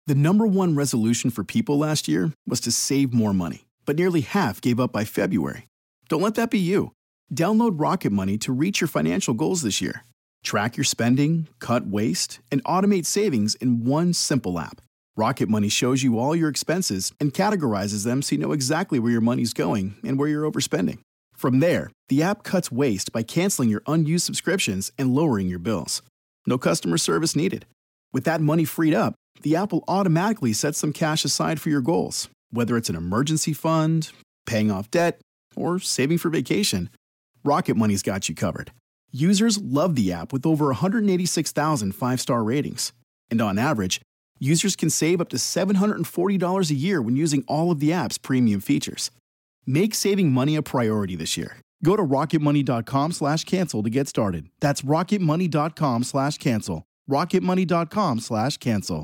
The number one resolution for people last year was to save more money, but nearly half gave up by February. Don't let that be you. Download Rocket Money to reach your financial goals this year. Track your spending, cut waste, and automate savings in one simple app. Rocket Money shows you all your expenses and categorizes them so you know exactly where your money's going and where you're overspending. From there, the app cuts waste by canceling your unused subscriptions and lowering your bills. No customer service needed. With that money freed up, the app will automatically set some cash aside for your goals, whether it's an emergency fund, paying off debt, or saving for vacation. Rocket Money's got you covered. Users love the app with over 186,000 five-star ratings. And on average, users can save up to $740 a year when using all of the app's premium features. Make saving money a priority this year. Go to rocketmoney.com/cancel to get started. That's rocketmoney.com/cancel. rocketmoney.com/cancel.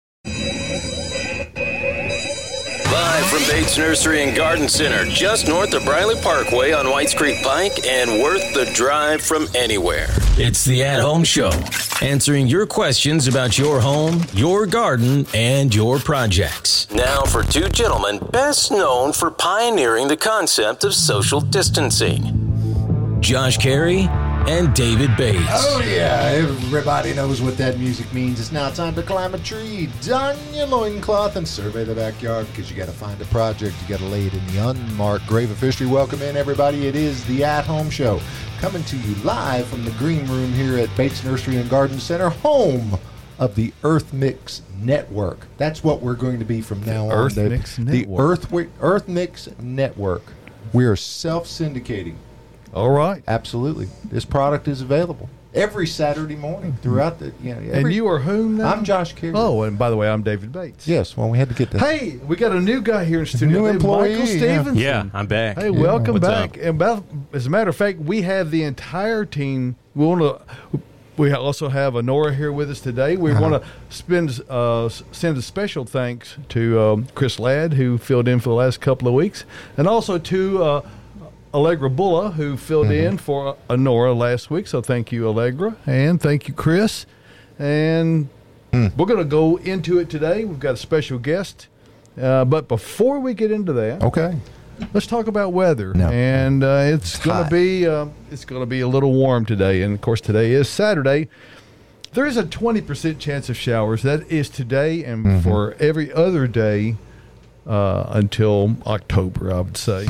Live from Bates Nursery and Garden Center, just north of Briley Parkway on Whites Creek Pike and worth the drive from anywhere. It's the At Home Show, answering your questions about your home, your garden, and your projects. Now for two gentlemen best known for pioneering the concept of social distancing, Josh Carey and David Bates. Oh, yeah. Everybody knows what that music means. It's now time to climb a tree, don your loincloth, and survey the backyard because you got to find a project. You got to lay it in the unmarked grave of history. Welcome in, everybody. It is the At Home Show, coming to you live from the green room here at Bates Nursery and Garden Center, home of the Earth Mix Network. That's what we're going to be from now on. Earth Mix Network. The Earth Mix Network. We are self-syndicating. All right. Absolutely. This product is available every Saturday morning throughout the, and you are whom now? I'm Josh Carey. Oh, and by the way, I'm David Bates. Yes, well, we had to get that. Hey, we got a new guy here in studio. New employee. Michael Stevenson. Yeah, I'm back. Hey, welcome What's back. up? And as a matter of fact, we have the entire team. We also have Honora here with us today. We want to send a special thanks to Chris Ladd, who filled in for the last couple of weeks, and also to Allegra Bulla, who filled in for Honora last week. So thank you, Allegra, and thank you, Chris. And we're going to go into it today. We've got a special guest. But before we get into that, okay, let's talk about weather. No. And it's going to be a little warm today. And of course, today is Saturday. There is a 20% chance of showers. That is today and for every other day until October, I would say.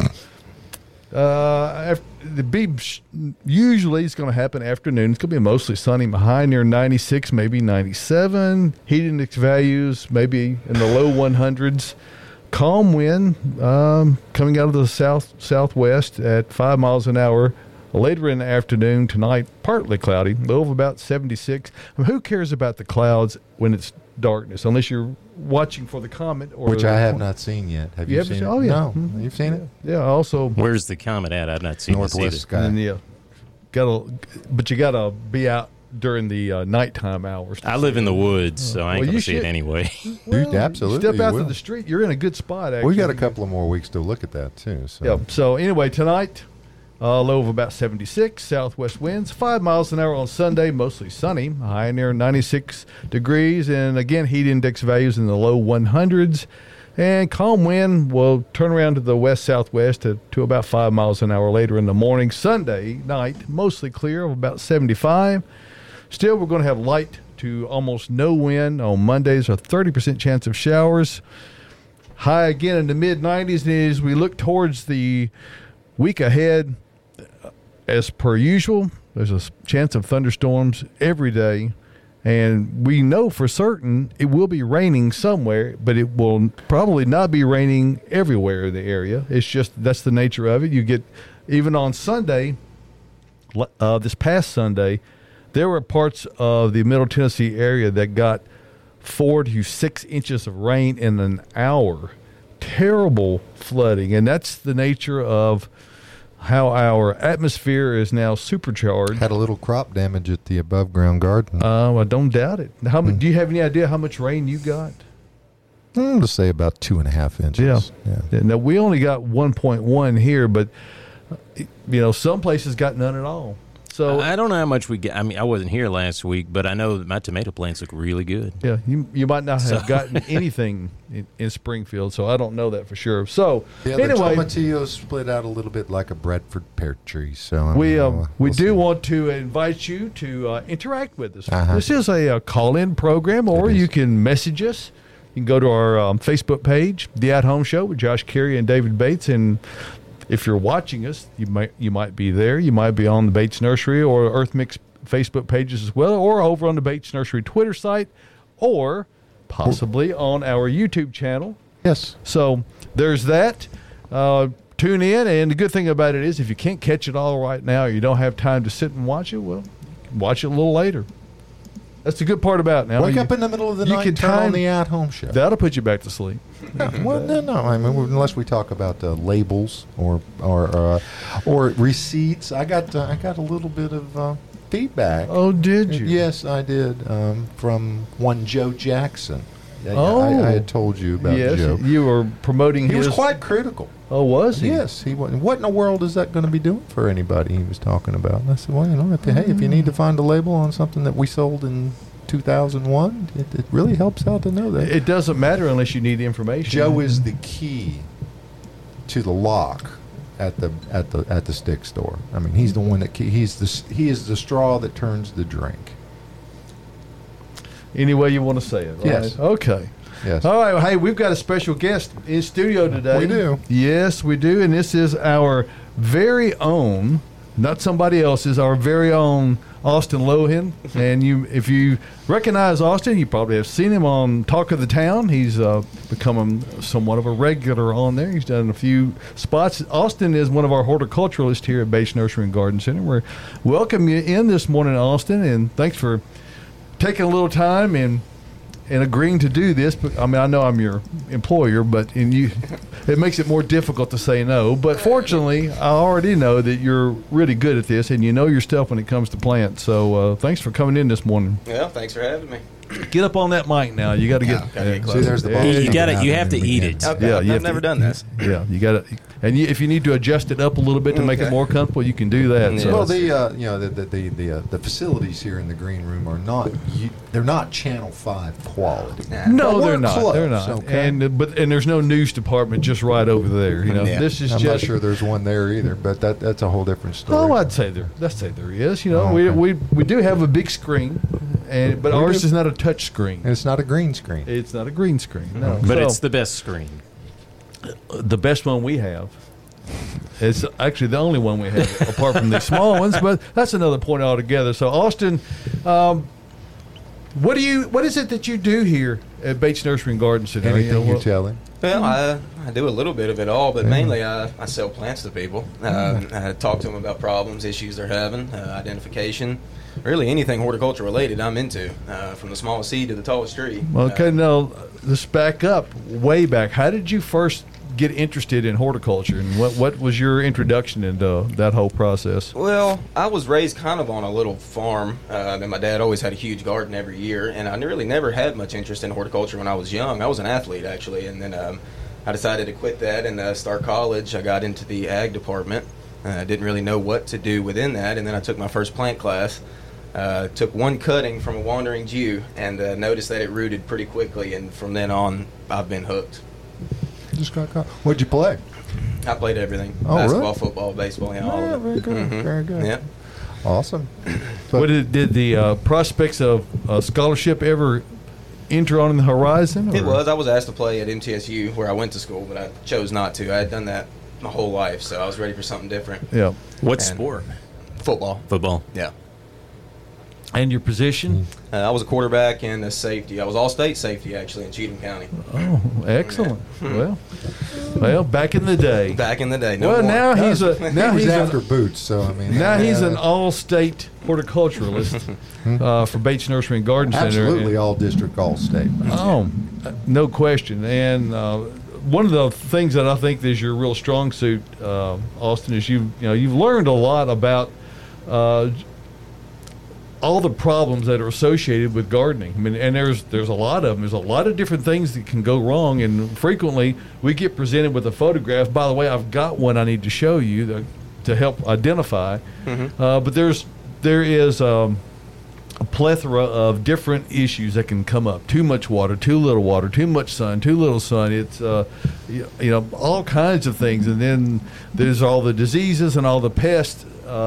Usually it's going to happen afternoon. It's going to be mostly sunny, high near 96, maybe 97. Heat index values maybe in the low 100s. Calm wind coming out of the southwest at 5 miles an hour. Later in the afternoon tonight, partly cloudy, low of about 76. Who cares about the clouds when it's darkness, unless you're watching for the comet, which I have not seen yet. Have you seen it? Oh, yeah. No. You've seen it? Yeah. Also, Where's the comet at? I've not seen Northwest sky. and you gotta be out during the nighttime hours. I live in the woods, so I ain't Well, gonna you see it should. anyway. Absolutely. Step out you to will. the street. You're in a good spot. Actually, We've got a couple of more weeks to look at that too. So. Yeah. So anyway, tonight, low of about 76, southwest winds, 5 miles an hour on Sunday, mostly sunny, high near 96 degrees, and again, heat index values in the low 100s. And calm wind will turn around to the west-southwest to about 5 miles an hour later in the morning. Sunday night, mostly clear of about 75. Still, we're going to have light to almost no wind on Mondays, a 30% chance of showers. High again in the mid-90s, and as we look towards the week ahead, as per usual, there's a chance of thunderstorms every day. And we know for certain it will be raining somewhere, but it will probably not be raining everywhere in the area. It's just that's the nature of it. You get, even on Sunday, this past Sunday, there were parts of the Middle Tennessee area that got 4 to 6 inches of rain in an hour. Terrible flooding. And that's the nature of how our atmosphere is now supercharged. Had a little crop damage at the above ground garden. I don't doubt it. Do you have any idea how much rain you got? To say about 2.5 inches. Yeah. Now we only got 1.1 here, but some places got none at all. So I don't know how much we get. I mean, I wasn't here last week, but I know that my tomato plants look really good. yeah, you might not have gotten anything in Springfield, so I don't know that for sure. So Yeah, the anyway, tomatillos split out a little bit like a Bradford pear tree. So we we'll see. do want to invite you to interact with us. Uh-huh. This is a call-in program, or It is. you can message us. You can go to our Facebook page, The At Home Show with Josh Carey and David Bates, and if you're watching us, you might be there. You might be on the Bates Nursery or Earth Mix Facebook pages as well, or over on the Bates Nursery Twitter site, or possibly on our YouTube channel. Yes. So there's that. Tune in, and the good thing about it is if you can't catch it all right now, or you don't have time to sit and watch it, well, watch it a little later. That's the good part about it now. Wake up in the middle of the you night can and turn on time- the At-Home Show. That'll put you back to sleep. Well, no. I mean, unless we talk about labels or receipts. I got a little bit of feedback. Oh, did you? Yes, I did. From one Joe Jackson. Oh. I had told you about Yes, Joe. you were promoting He his. was quite critical. Oh, was he? Yes, he was. What in the world is that going to be doing for anybody? He was talking about. And I said, well, if you need to find a label on something that we sold in 2001, it really helps out to know that. It doesn't matter unless you need the information. Joe is the key to the lock at the stick store. I mean, he's the one that he is the straw that turns the drink. Any way you want to say it. Right? Yes. Okay. Yes. All right. Hey, we've got a special guest in studio today. We do. Yes, we do. And this is our very own, not somebody else's, our very own Austin Lohan. And if you recognize Austin, you probably have seen him on Talk of the Town. He's become somewhat of a regular on there. He's done a few spots. Austin is one of our horticulturalists here at Bates Nursery and Garden Center. We're welcome you in this morning, Austin, and thanks for taking a little time and agreeing to do this. But I mean, I know I'm your employer, but it makes it more difficult to say no. But fortunately, I already know that you're really good at this, and you know your stuff when it comes to plants. So thanks for coming in this morning. Yeah, thanks for having me. Get up on that mic now. You got to get. gotta get See, closer. there's the Yeah. ball. You got it. You have to eat it. Okay, Yeah, you have I've never to- done this. Yeah, you got to. And if you need to adjust it up a little bit to make it Okay. more comfortable, you can do that. Yeah. So. Well, the facilities here in the green room are not. They're not Channel 5 quality. No, But they're we're not. close, They're not. okay? And there's no news department just right over there. You know, Yeah. this is I'm just. not sure there's one there either, but that's a whole different story. Oh, I'd say there. Let's say there is. You know, Oh, we, okay. we do have a big screen, but We ours do. is not a touch screen. And it's not a green screen. It's not a green screen. No, But So, it's the best screen. the best one we have. It's actually the only one we have, apart from the small ones. But that's another point altogether. So, Austin, what is it that you do here at Bates Nursery and Garden Center? Anything you tell him. Well, I do a little bit of it all, but mainly I sell plants to people. I talk to them about problems, issues they're having, identification. Really anything horticulture related I'm into, from the smallest seed to the tallest tree. Okay, now let's back up, way back. How did you first get interested in horticulture, and what was your introduction into that whole process? Well, I was raised kind of on a little farm, and my dad always had a huge garden every year, and I really never had much interest in horticulture when I was young. I was an athlete, actually, and then I decided to quit that and start college. I got into the ag department. I didn't really know what to do within that, and then I took my first plant class. Took one cutting from a wandering Jew and noticed that it rooted pretty quickly, and from then on, I've been hooked. Just got caught. What'd you play? I played everything. Oh, Basketball, really? football, baseball, all Yeah, of very it. good. Very good. Yeah. Awesome. What did the prospects of scholarship ever enter on the horizon? It or- was. I was asked to play at MTSU, where I went to school, but I chose not to. I had done that my whole life, so I was ready for something different. Yeah. What And- sport? Football. Football. Yeah. And your position? I was a quarterback and a safety. I was all-state safety, actually, in Cheatham County. Oh, excellent. Well, back in the day. Back in the day. No Well, more. now he's a He now was he's after an, boots, so I mean. now he's yeah, an all-state horticulturalist for Bates Nursery and Garden Center. absolutely And- all district, all state. Oh, no question. And one of the things that I think is your real strong suit, Austin, is you've learned a lot about all the problems that are associated with gardening. I mean, and there's a lot of them. There's a lot of different things that can go wrong, and frequently we get presented with a photograph. By the way, I've got one I need to show you to help identify. But there's there is a plethora of different issues that can come up. Too much water, too little water, too much sun, too little sun. It's all kinds of things, and then there's all the diseases and all the pests.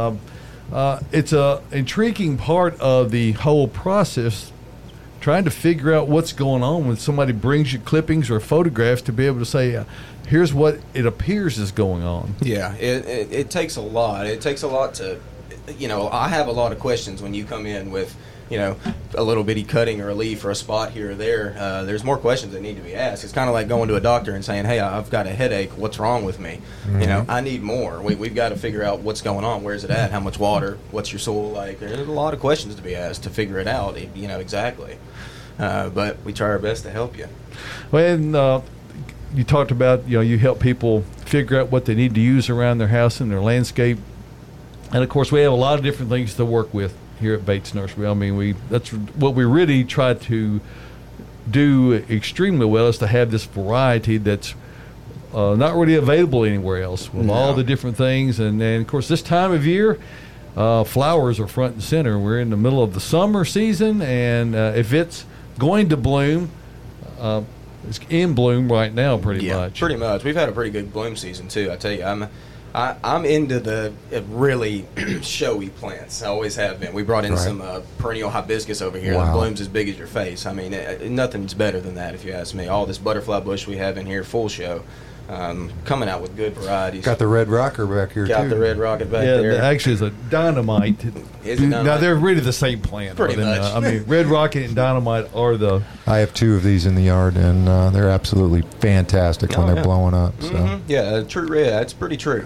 It's a intriguing part of the whole process, trying to figure out what's going on when somebody brings you clippings or photographs to be able to say, here's what it appears is going on. Yeah, it takes a lot. It takes a lot to, I have a lot of questions when you come in with, a little bitty cutting or a leaf or a spot here or there. There's more questions that need to be asked. It's kind of like going to a doctor and saying, hey, I've got a headache. What's wrong with me? Mm-hmm. I need more. We've got to figure out what's going on. Where's it at? How much water? What's your soil like? There's a lot of questions to be asked to figure it out, exactly. But we try our best to help you. Well, you talked about, you help people figure out what they need to use around their house and their landscape. And, of course, we have a lot of different things to work with here at Bates Nursery. I mean, that's what we really try to do extremely well, is to have this variety that's not really available anywhere else with all the different things. And, of course, this time of year, flowers are front and center. We're in the middle of the summer season, and if it's going to bloom, it's in bloom right now pretty much. Pretty much. We've had a pretty good bloom season, too. I tell you, I'm into the really showy plants. I always have been. We brought in some perennial hibiscus over here that blooms as big as your face. I mean, nothing's better than that, if you ask me. All this butterfly bush we have in here, full show. Coming out with good varieties. Got the red rocker back here, too. Got the red rocket back there. Yeah, actually, it's a dynamite. Is it dynamite? Now, they're really the same plant. Pretty much. Red rocket and dynamite are the... I have 2 of these in the yard, and they're absolutely fantastic when they're blowing up. So. Mm-hmm. Yeah, true red. That's pretty true,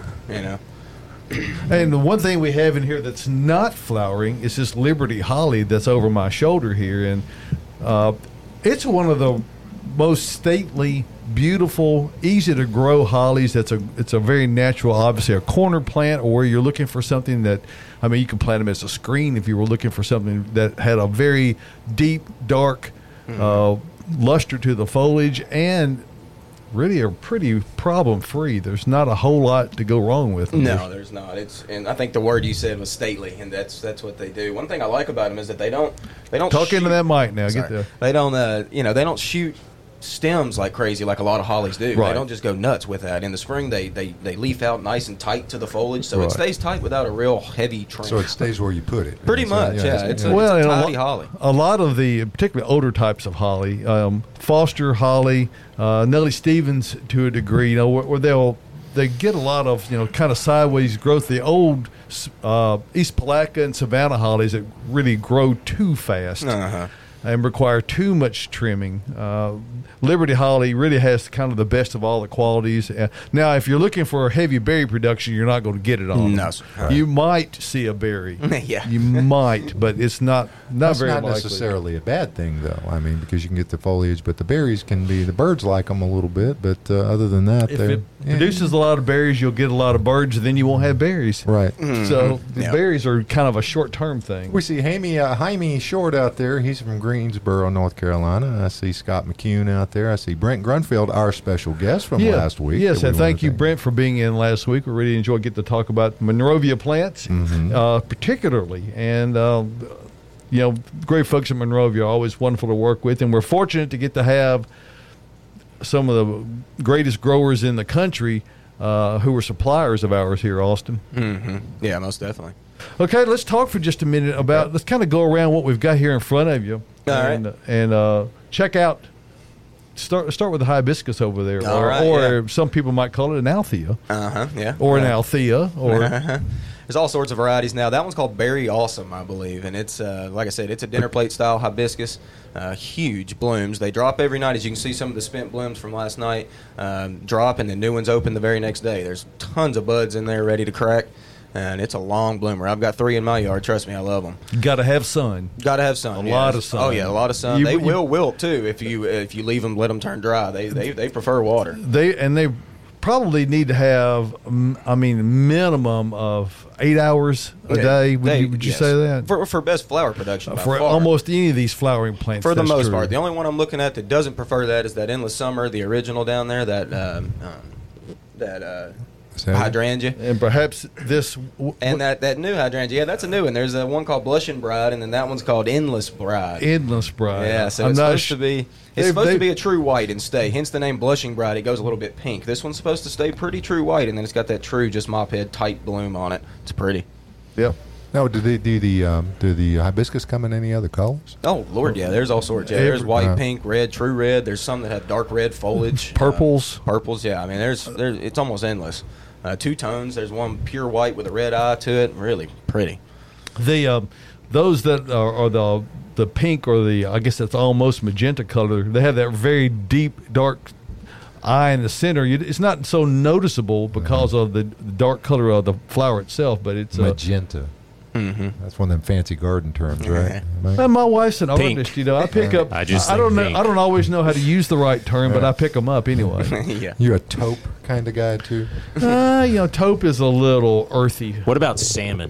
And the one thing we have in here that's not flowering is this Liberty Holly that's over my shoulder here. And it's one of the most stately, beautiful, easy to grow hollies. It's a very natural, obviously a corner plant, or where you're looking for something that, you can plant them as a screen if you were looking for something that had a very deep, dark luster to the foliage, and really are pretty problem-free. There's not a whole lot to go wrong with them. No, there's not. And I think the word you said was stately, and that's what they do. One thing I like about them is that they don't talk shoot. Into that mic now. Sorry. Get there. They don't they don't shoot stems like crazy like a lot of hollies do. Right. They don't just go nuts with that. In the spring, they leaf out nice and tight to the foliage, so it stays tight without a real heavy trim. So it stays where you put it. Pretty much, yeah. It's a tidy holly. A lot of the particularly older types of holly, Foster holly, Nellie Stevens to a degree, where they get a lot of kind of sideways growth. The old East Palatka and Savannah hollies that really grow too fast. And require too much trimming. Liberty Holly really has kind of the best of all the qualities. Now, if you're looking for heavy berry production, you're not going to get it on. No, sir. You might see a berry. Yeah. You might, but it's not That's very not likely. necessarily a bad thing, though. Because you can get the foliage, but the berries can be, the birds like them a little bit, but other than that, if it produces a lot of berries, you'll get a lot of birds, and then you won't have berries. Right. Mm-hmm. So the berries are kind of a short-term thing. We see Jaime Short out there. He's from Greensboro, North Carolina. I see Scott McCune out there. I see Brent Grunfeld, our special guest from last week. Yes, and thank you, Brent, for being in last week. We really enjoyed getting to talk about Monrovia plants, particularly. And, great folks at Monrovia are always wonderful to work with. And we're fortunate to get to have some of the greatest growers in the country who were suppliers of ours here, Austin. Mm-hmm. Yeah, most definitely. Okay, let's talk for just a minute about, let's kind of go around what we've got here in front of you. All right. And check out, start with the hibiscus over there. Or some people might call it an althea. Yeah. Or an althea. Or There's all sorts of varieties now. That one's called Berry Awesome, I believe. And it's, like I said, it's a dinner plate style hibiscus. Huge blooms. They drop every night. As you can see, some of the spent blooms from last night drop, and the new ones open the very next day. There's tons of buds in there ready to crack. And it's a long bloomer. I've got 3 in my yard. Trust me, I love them. You got to have sun. Got to have sun. A lot of sun. Oh yeah, a lot of sun. They will wilt too if you leave them, let them turn dry. They prefer water. They probably need to have minimum of 8 hours a day. Would you say that for best flower production? For almost any of these flowering plants, for the most part. The only one I'm looking at that doesn't prefer that is that Endless Summer, the original down there. hydrangea. And perhaps this... And that new hydrangea, that's a new one. There's one called Blushing Bride, and then that one's called Endless Bride. Endless Bride. Yeah, so it's supposed to be... It's supposed to be a true white and stay, hence the name Blushing Bride. It goes a little bit pink. This one's supposed to stay pretty true white, and then it's got that true just mop head type bloom on it. It's pretty. Yeah. Now, do the hibiscus come in any other colors? Oh, Lord, yeah. There's all sorts. Yeah, there's white, pink, red, true red. There's some that have dark red foliage. Purples. Purples, yeah. I mean, there's it's almost endless. Two tones. There's one pure white with a red eye to it. Really pretty. Those that are the pink or I guess that's almost magenta color, they have that very deep, dark eye in the center. It's not so noticeable because of the dark color of the flower itself, but it's magenta. That's one of them fancy garden terms, right? My wife's an artist, I pick up. I don't know. I don't always know how to use the right term, but I pick them up anyway. Yeah. You're a taupe kind of guy too. Taupe is a little earthy. What about salmon?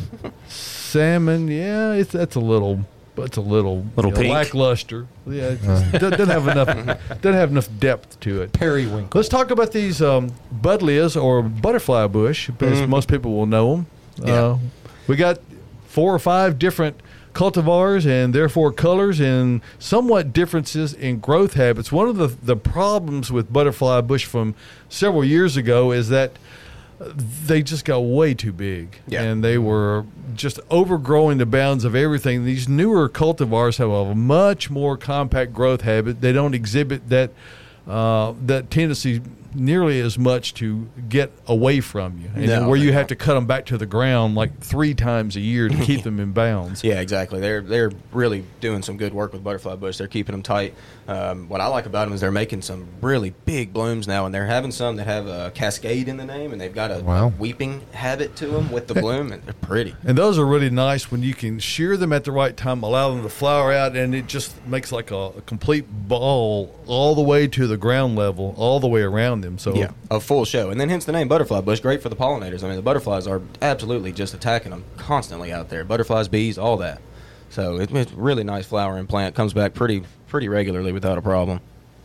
Salmon, yeah, that's a little. It's a little pink, lackluster. Yeah, doesn't have enough depth to it. Periwinkle. Let's talk about these buddleias or butterfly bush, as most people will know them. Yeah. We got 4 or 5 different cultivars and therefore colors and somewhat differences in growth habits. One of the problems with butterfly bush from several years ago is that they just got way too big, and they were just overgrowing the bounds of everything. These newer cultivars have a much more compact growth habit. They don't exhibit that tendency nearly as much to get away from you, and where you have to cut them back to the ground like 3 times a year to keep them in bounds. Yeah, exactly. They're really doing some good work with butterfly bush. They're keeping them tight. What I like about them is they're making some really big blooms now, and they're having some that have a cascade in the name, and they've got a weeping habit to them with the bloom, and they're pretty. And those are really nice when you can shear them at the right time, allow them to flower out, and it just makes like a complete ball all the way to the ground level, all the way around them. So yeah, a full show. And then hence the name butterfly bush, great for the pollinators. I mean, the butterflies are absolutely just attacking them constantly out there. Butterflies, bees, all that. So it's a really nice flowering plant. Comes back pretty regularly without a problem.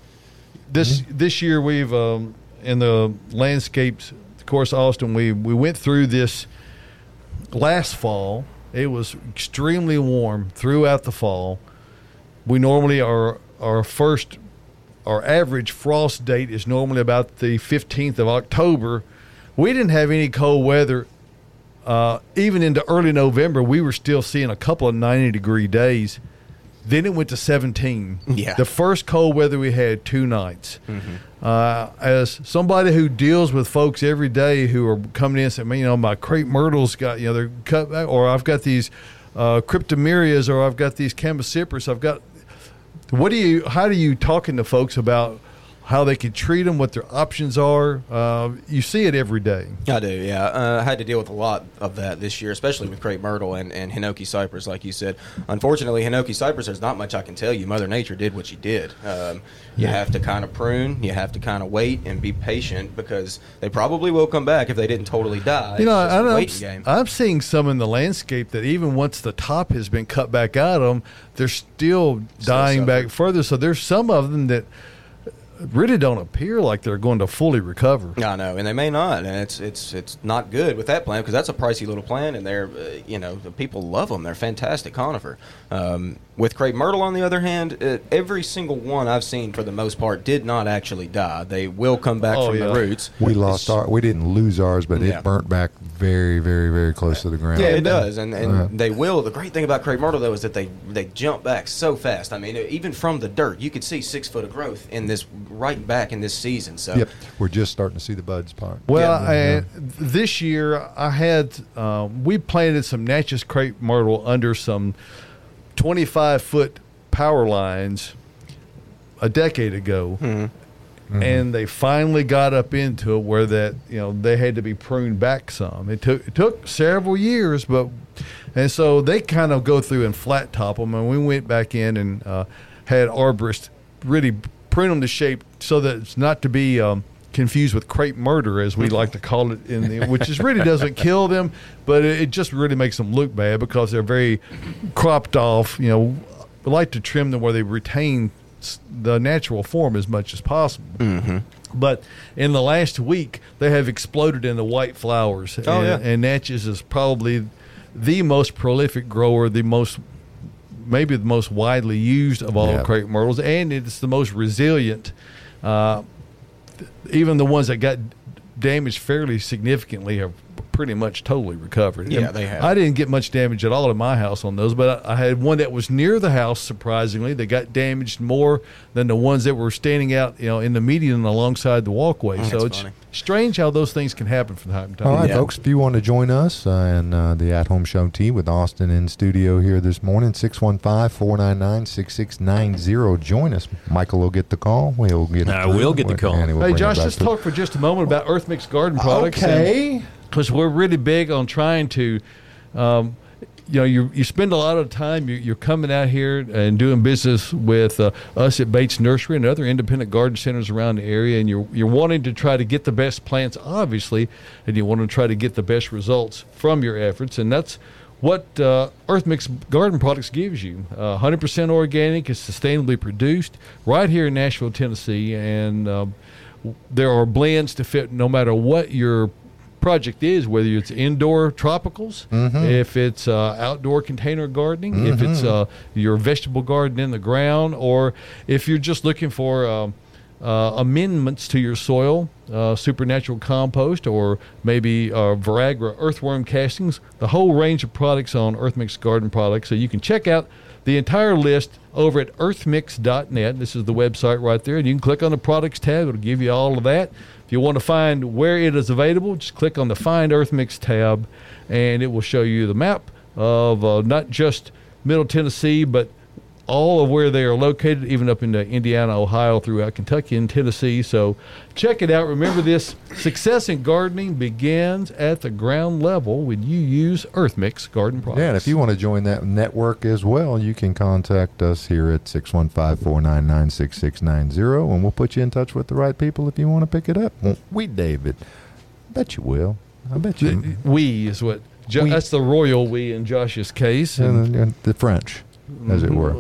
This year we've in the landscapes, of course, Austin, we went through this last fall. It was extremely warm throughout the fall. We normally our average frost date is normally about the 15th of October. We didn't have any cold weather. Even into early November, we were still seeing a couple of 90-degree days. Then it went to 17. Yeah. The first cold weather we had 2 nights. As somebody who deals with folks every day who are coming in and saying, my crepe myrtles got, they're cut back, or I've got these cryptomerias, or I've got these Chamaecyparis, how do you talking to folks about how they can treat them, what their options are? You see it every day. I do, yeah. I had to deal with a lot of that this year, especially with crepe myrtle and Hinoki cypress, like you said. Unfortunately, Hinoki cypress, there's not much I can tell you. Mother Nature did what she did. You have to kind of prune. You have to kind of wait and be patient, because they probably will come back if they didn't totally die. I'm seeing some in the landscape that even once the top has been cut back out of them, they're still dying back further. So there's some of them that really don't appear like they're going to fully recover. I know, and they may not, and it's not good with that plant, because that's a pricey little plant, and they're the people love them. They're fantastic conifer. With crepe myrtle, on the other hand, every single one I've seen, for the most part, did not actually die. They will come back from the roots. We didn't lose ours, but it burnt back very, very, very close to the ground. Yeah, it does, and they will. The great thing about crepe myrtle, though, is that they jump back so fast. I mean, even from the dirt, you could see 6 foot of growth in this right back in this season. So we're just starting to see the buds pop. Well, this year I had we planted some Natchez crepe myrtle under some 25-foot power lines a decade ago. And they finally got up into it where that they had to be pruned back some. It took several years, and so they kind of go through and flat top them. And we went back in and had arborists really prune them to shape so that it's not to be confused with crepe murder, as we like to call it, which is really doesn't kill them, but it just really makes them look bad because they're very cropped off. We like to trim them where they retain the natural form as much as possible. Mm-hmm. But in the last week, they have exploded into white flowers. Oh, yeah. And Natchez is probably the most prolific grower, maybe the most widely used of all crepe myrtles, and it's the most resilient. Even the ones that got damaged fairly significantly have pretty much totally recovered. Yeah, And they have. I didn't get much damage at all in my house on those, but I had one that was near the house, surprisingly, that got damaged more than the ones that were standing out, in the median alongside the walkway. So it's funny. strange how those things can happen from time to time. All right, Yeah. folks, if you want to join us and the At Home Show team with Austin in studio here this morning, 615-499-6690. Join us. Michael will get the call. We'll get I will get the call. Andy will Hey, bring it Josh, back let's to- talk for just a moment about Earth Mix Garden Products. Okay. Because we're really big on trying to, you spend a lot of time, you're coming out here and doing business with us at Bates Nursery and other independent garden centers around the area, and you're wanting to try to get the best plants, obviously, and you want to try to get the best results from your efforts, and that's what Earth Mix Garden Products gives you. 100% organic, is sustainably produced right here in Nashville, Tennessee, and there are blends to fit no matter what your project is, whether it's indoor tropicals, if it's outdoor container gardening, if it's your vegetable garden in the ground, or if you're just looking for amendments to your soil, supernatural compost, or maybe Viagra earthworm castings, the whole range of products on Earth Mix Garden Products. So you can check out the entire list over at earthmix.net. This is the website right there, and you can click on the products tab. It'll give you all of that. If you want to find where it is available, just click on the Find Earth Mix tab, and it will show you the map of not just Middle Tennessee, but all of where they are located, even up into Indiana, Ohio, throughout Kentucky and Tennessee. So check it out. Remember, this success in gardening begins at the ground level when you use Earth Mix Garden Products. Yeah, and if you want to join that network as well, you can contact us here at 615-499-6690, and we'll put you in touch with the right people if you want to pick it up. Won't we, David? Bet you will. I bet you. We is what, We. that's the royal we in Josh's case. And And the French, as it were.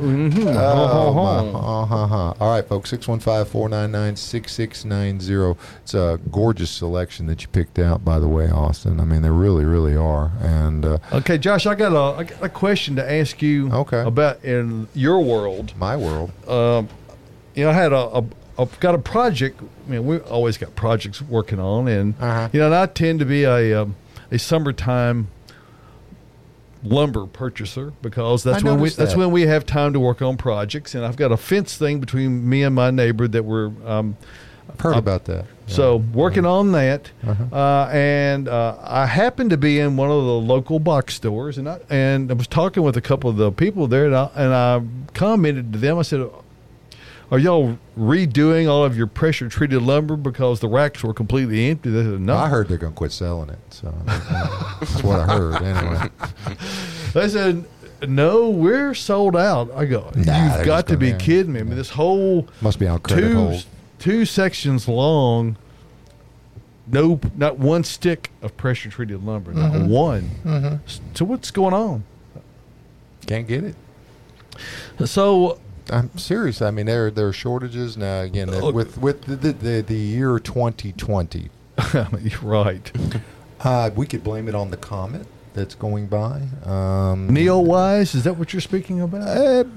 All right, folks, 615-499-6690. It's a gorgeous selection that you picked out, by the way, Austin. I mean, they really, really are. And Okay, Josh, I got a question to ask you about in your world. my world. I had I've got a project. I mean, we always got projects working on, and and I tend to be a summertime lumber purchaser because that's when we have time to work on projects. And I've got a fence thing between me and my neighbor that we're I've heard about that. so working on that, and I happened to be in one of the local box stores, and I was talking with a couple of the people there, and I commented to them. I said, "Are y'all redoing all of your pressure treated lumber because the racks were completely empty?" They said, "No." I heard they're going to quit selling it. So that's what I heard anyway. They said, "No, we're sold out." I go, Nah, "You've they're got just to be gonna- kidding me!" I mean, this whole Must be on credit hold. two sections long. No, not one stick of pressure treated lumber, not one. So what's going on? Can't get it. So I'm serious. I mean, there are shortages now. Again, with the year 2020, you're right. we could blame it on the comet that's going by. Neowise, is that what you're speaking about?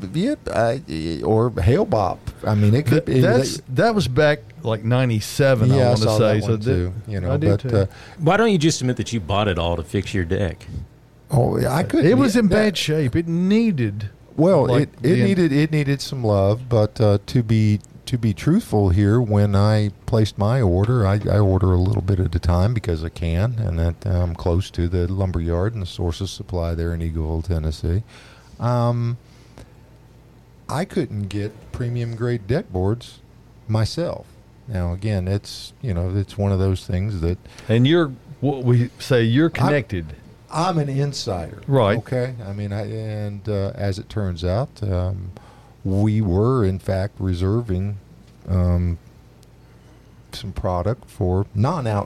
Or hail bop. I mean, it could. That was back like '97. Yeah, I I want to saw say that one too. I did too. Why don't you just admit that you bought it all to fix your deck? I could. It was in bad shape. It needed. Well, like it needed some love, but to be truthful here, when I placed my order, I order a little bit at a time because I can, and that I'm close to the lumber yard and the source of supply there in Eagleville, Tennessee. I couldn't get premium grade deck boards myself. Now, again, it's one of those things that And you're what we say. You're connected. I'm an insider, Right. Okay, I mean, as it turns out, we were in fact reserving some product for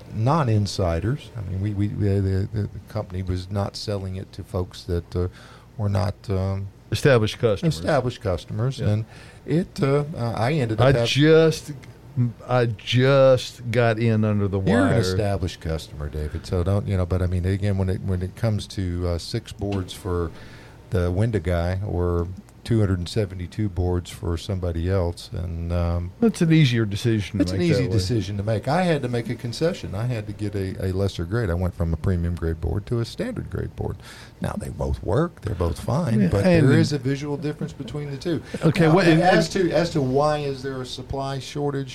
non-insiders. I mean, the company was not selling it to folks that We're not established customers. And it. I ended up. I just got in under the wire. You're an established customer, David. So don't But I mean, again, when it comes to 6 boards for the window guy or 272 boards for somebody else, and that's an easier decision. It's an easy decision to make. I had to make a concession. I had to get a lesser grade. I went from a premium grade board to a standard grade board. Now they both work. They're both fine, but there is a visual difference between the two. Okay, now, as to why is there a supply shortage?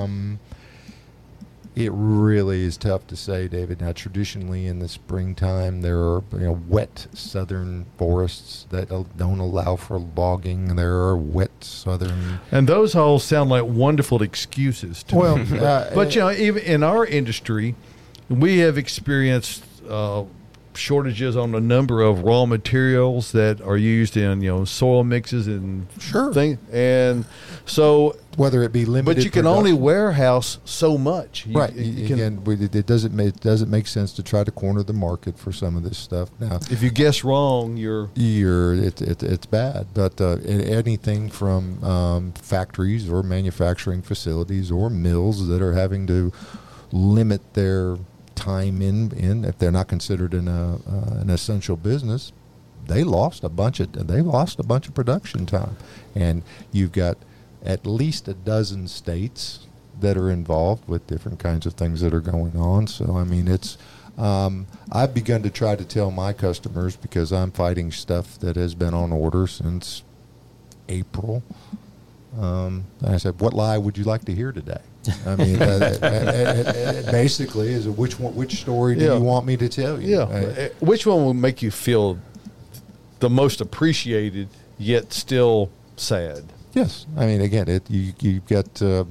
It really is tough to say, David. Now, traditionally in the springtime, there are wet southern forests that don't allow for logging. There are wet southern, and those all sound like wonderful excuses to me. But even in our industry, we have experienced shortages on a number of raw materials that are used in soil mixes and things, and so whether it be limited, but you can only warehouse so much, right? It doesn't make sense to try to corner the market for some of this stuff. Now, if you guess wrong, it's bad. But anything from factories or manufacturing facilities or mills that are having to limit their time in if they're not considered an essential business, they lost a bunch of production time, and you've got at least a dozen states that are involved with different kinds of things that are going on. So I mean, it's I've begun to try to tell my customers, because I'm fighting stuff that has been on order since April. And I said, "What lie would you like to hear today?" I mean, basically, is which story do you want me to tell you? Yeah, which one will make you feel the most appreciated yet still sad? Yes, I mean, again, you've got a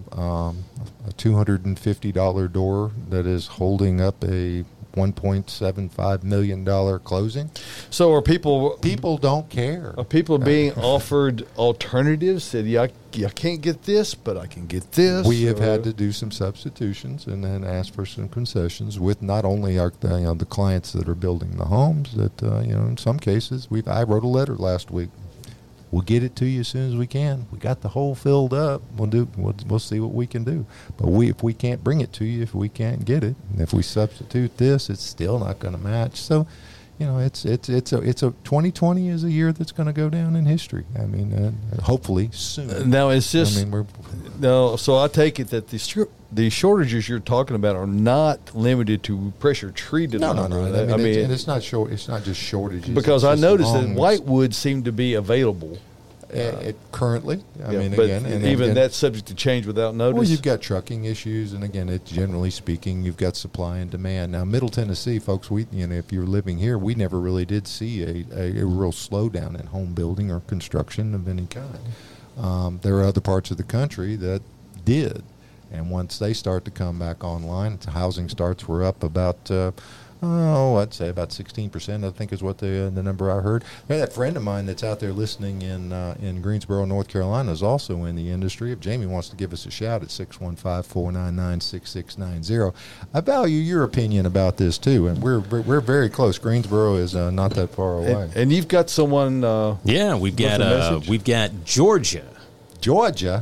$250 door that is holding up a $1.75 million closing. So are people don't care? Are people being offered alternatives? Said, I can't get this, but I can get this. We have had to do some substitutions and then ask for some concessions with not only the clients that are building the homes. That in some cases, I wrote a letter last week. We'll get it to you as soon as we can. We got the hole filled up. We'll see what we can do. But if we can't bring it to you, if we can't get it, and if we substitute this, it's still not going to match. So, it's a 2020 is a year that's going to go down in history. I mean, hopefully soon. Now it's just So I take it that the shortages you're talking about are not limited to pressure treated. No. I mean, and it's not It's not just shortages. Because I noticed that whitewood seemed to be available. Currently, that's subject to change without notice. Well, you've got trucking issues, and again, generally speaking, you've got supply and demand. Now, Middle Tennessee, folks, if you're living here, we never really did see a real slowdown in home building or construction of any kind. There are other parts of the country that did, and once they start to come back online, housing starts were up about. I'd say about 16%, I think is what the number I heard. That friend of mine that's out there listening in Greensboro, North Carolina, is also in the industry. If Jamie wants to give us a shout at 615-499-6690. I value your opinion about this, too, and we're very close. Greensboro is not that far away. And you've got someone... we've got Georgia. Georgia?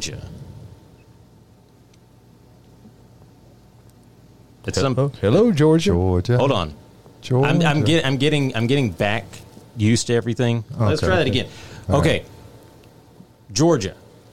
Hello, Georgia. Hold on. Georgia. I'm getting back used to everything. Okay. Let's try that again. Okay. Right. Georgia,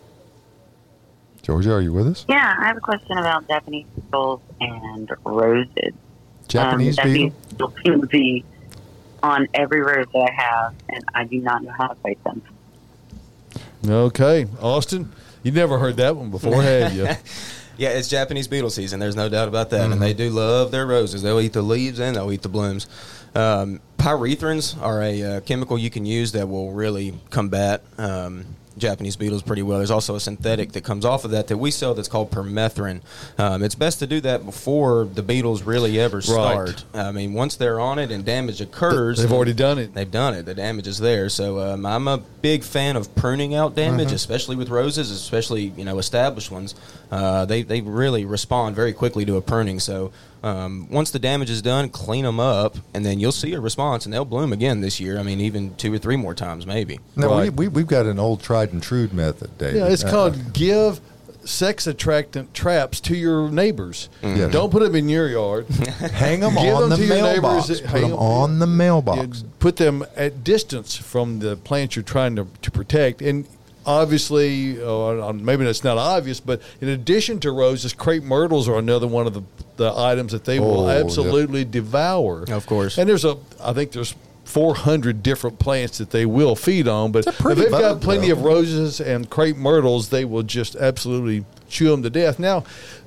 are you with us? Yeah, I have a question about Japanese beetles and roses. Japanese beetles seem to be on every rose that I have, and I do not know how to fight them. Okay, Austin, you never heard that one before, have you? Yeah, it's Japanese beetle season. There's no doubt about that. Mm-hmm. And they do love their roses. They'll eat the leaves and they'll eat the blooms. Pyrethrins are a chemical you can use that will really combat Japanese beetles pretty well. There's also a synthetic that comes off of that we sell that's called permethrin. It's best to do that before the beetles really ever start. Right. I mean, once they're on it and damage occurs... They've already done it. They've done it. The damage is there. So I'm a big fan of pruning out damage, especially with roses, especially established ones. They really respond very quickly to a pruning. So Once the damage is done, clean them up, and then you'll see a response, and they'll bloom again this year. I mean, even 2 or 3 more times, maybe. No, we've got an old tried and true method, David. Yeah, it's called give sex attractant traps to your neighbors. Yes. Don't put them in your yard. Hang them on the mailbox. Put them on the mailbox. Put them at distance from the plants you're trying to protect. And obviously, maybe that's not obvious, but in addition to roses, crepe myrtles are another one of the items that they will absolutely devour. Of course. And I think there's 400 different plants that they will feed on, but if they've got plenty of roses and crepe myrtles, they will just absolutely chew them to death. Now,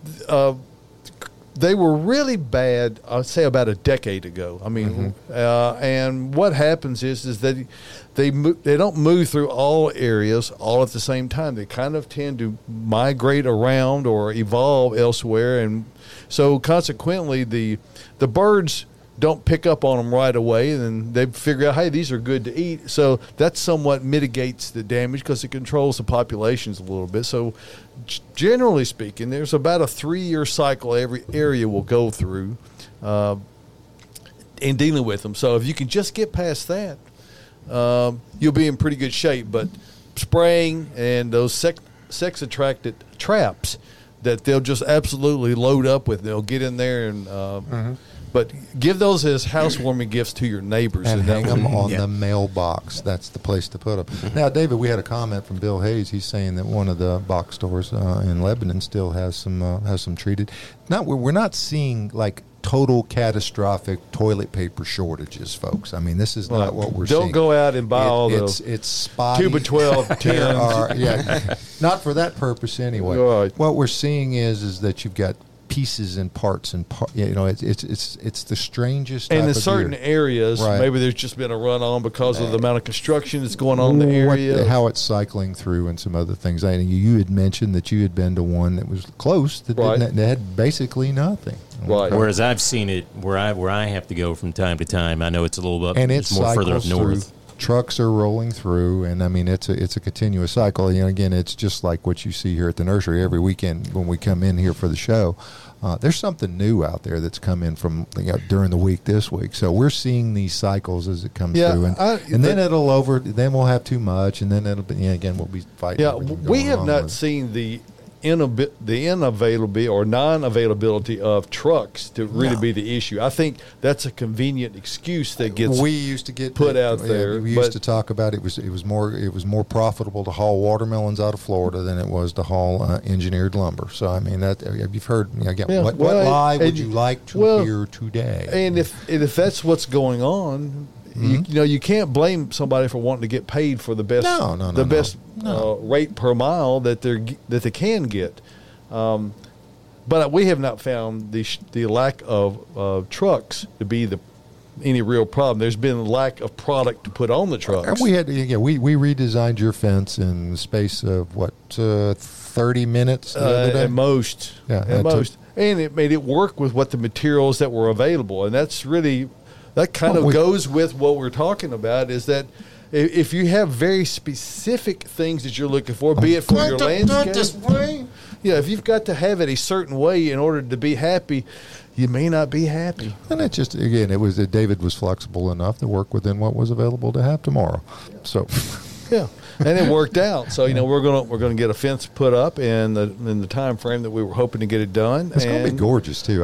they were really bad, I'd say about a decade ago. I mean, and what happens is that they don't move through all areas all at the same time. They kind of tend to migrate around or evolve elsewhere, and so consequently, the birds don't pick up on them right away, and then they figure out, hey, these are good to eat. So that somewhat mitigates the damage because it controls the populations a little bit. So generally speaking, there's about a 3-year cycle every area will go through in dealing with them. So if you can just get past that, you'll be in pretty good shape. But spraying and those sex-attracted traps that they'll just absolutely load up with, they'll get in there and but give those as housewarming gifts to your neighbors. And hang them on the mailbox. That's the place to put them. Now, David, we had a comment from Bill Hayes. He's saying that one of the box stores in Lebanon still has some treated. We're not seeing like total catastrophic toilet paper shortages, folks. I mean, this is not what we're seeing. Don't go out and buy all those. It's spotty. 2 by 12 tins. Not for that purpose anyway. Right. What we're seeing is that you've got pieces and parts it's the strangest type and in of certain gear. areas, maybe there's just been a run on because of the amount of construction that's going on in the area, how it's cycling through, and some other things. You had mentioned that you had been to one that was close that had basically nothing. Right. Whereas I've seen it where I have to go from time to time. I know it's a little bit and it's more further up north. Trucks are rolling through, and I mean it's a continuous cycle. Again, it's just like what you see here at the nursery every weekend when we come in here for the show. There's something new out there that's come in from during the week this week. So we're seeing these cycles as it comes through, and then it'll over. Then we'll have too much, and then it'll be again we'll be fighting. Yeah, we have not seen the unavailability or non-availability of trucks to really be the issue. I think that's a convenient excuse that gets we used to get put out there. We used to talk about it was more profitable to haul watermelons out of Florida than it was to haul engineered lumber. So I mean that you've heard again. What lie would you like to hear today? And if that's what's going on. You can't blame somebody for wanting to get paid for the best best rate per mile that they can get, but we have not found the lack of trucks to be any real problem. There's been a lack of product to put on the trucks. We redesigned your fence in the space of 30 minutes at most, and it made it work with what the materials that were available, and that's really. That kind of goes with what we're talking about, is that if you have very specific things that you're looking for, be it for your landscape. If you've got to have it a certain way in order to be happy, you may not be happy. And it just, again, it was David was flexible enough to work within what was available to have tomorrow. So, yeah. And it worked out. So we're gonna get a fence put up in the time frame that we were hoping to get it done. It's gonna be gorgeous too.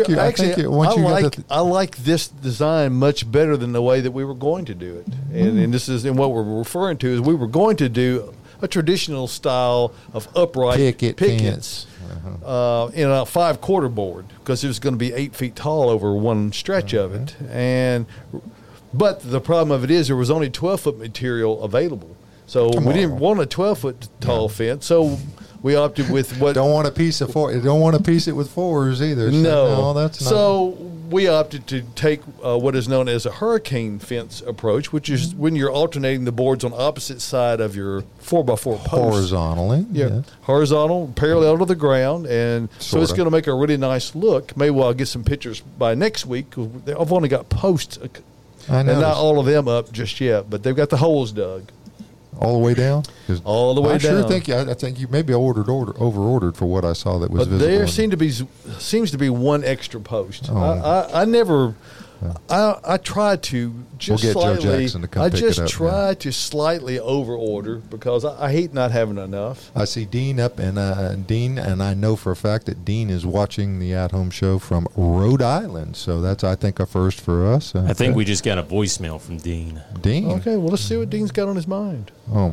I like this design much better than the way that we were going to do it. And this is what we're referring to is we were going to do a traditional style of upright pickets. In a 5/4 board because it was going to be 8 feet tall over one stretch of it. But the problem of it is there was only 12-foot material available. So we didn't want a 12-foot tall fence, so we opted with what. Don't want to piece it with 4s either. No, that's not. So we opted to take what is known as a hurricane fence approach, which is when you're alternating the boards on opposite side of your 4x4 post. Horizontally, horizontal, parallel to the ground, and so it's going to make a really nice look. Maybe I'll get some pictures by next week. I've only got posts, and not all of them up just yet, but they've got the holes dug. all the way down? All the way down. I think you maybe over-ordered for what I saw that was but visible. There seems to be one extra post. Oh. I never. I try to just we'll get slightly. Joe Jackson to come I pick just it up, try to slightly over-order because I hate not having enough. I see Dean up, and Dean, and I know for a fact that Dean is watching the at-home show from Rhode Island. So that's, I think, a first for us. I think we just got a voicemail from Dean. Dean. Okay, well, let's see what Dean's got on his mind. Oh.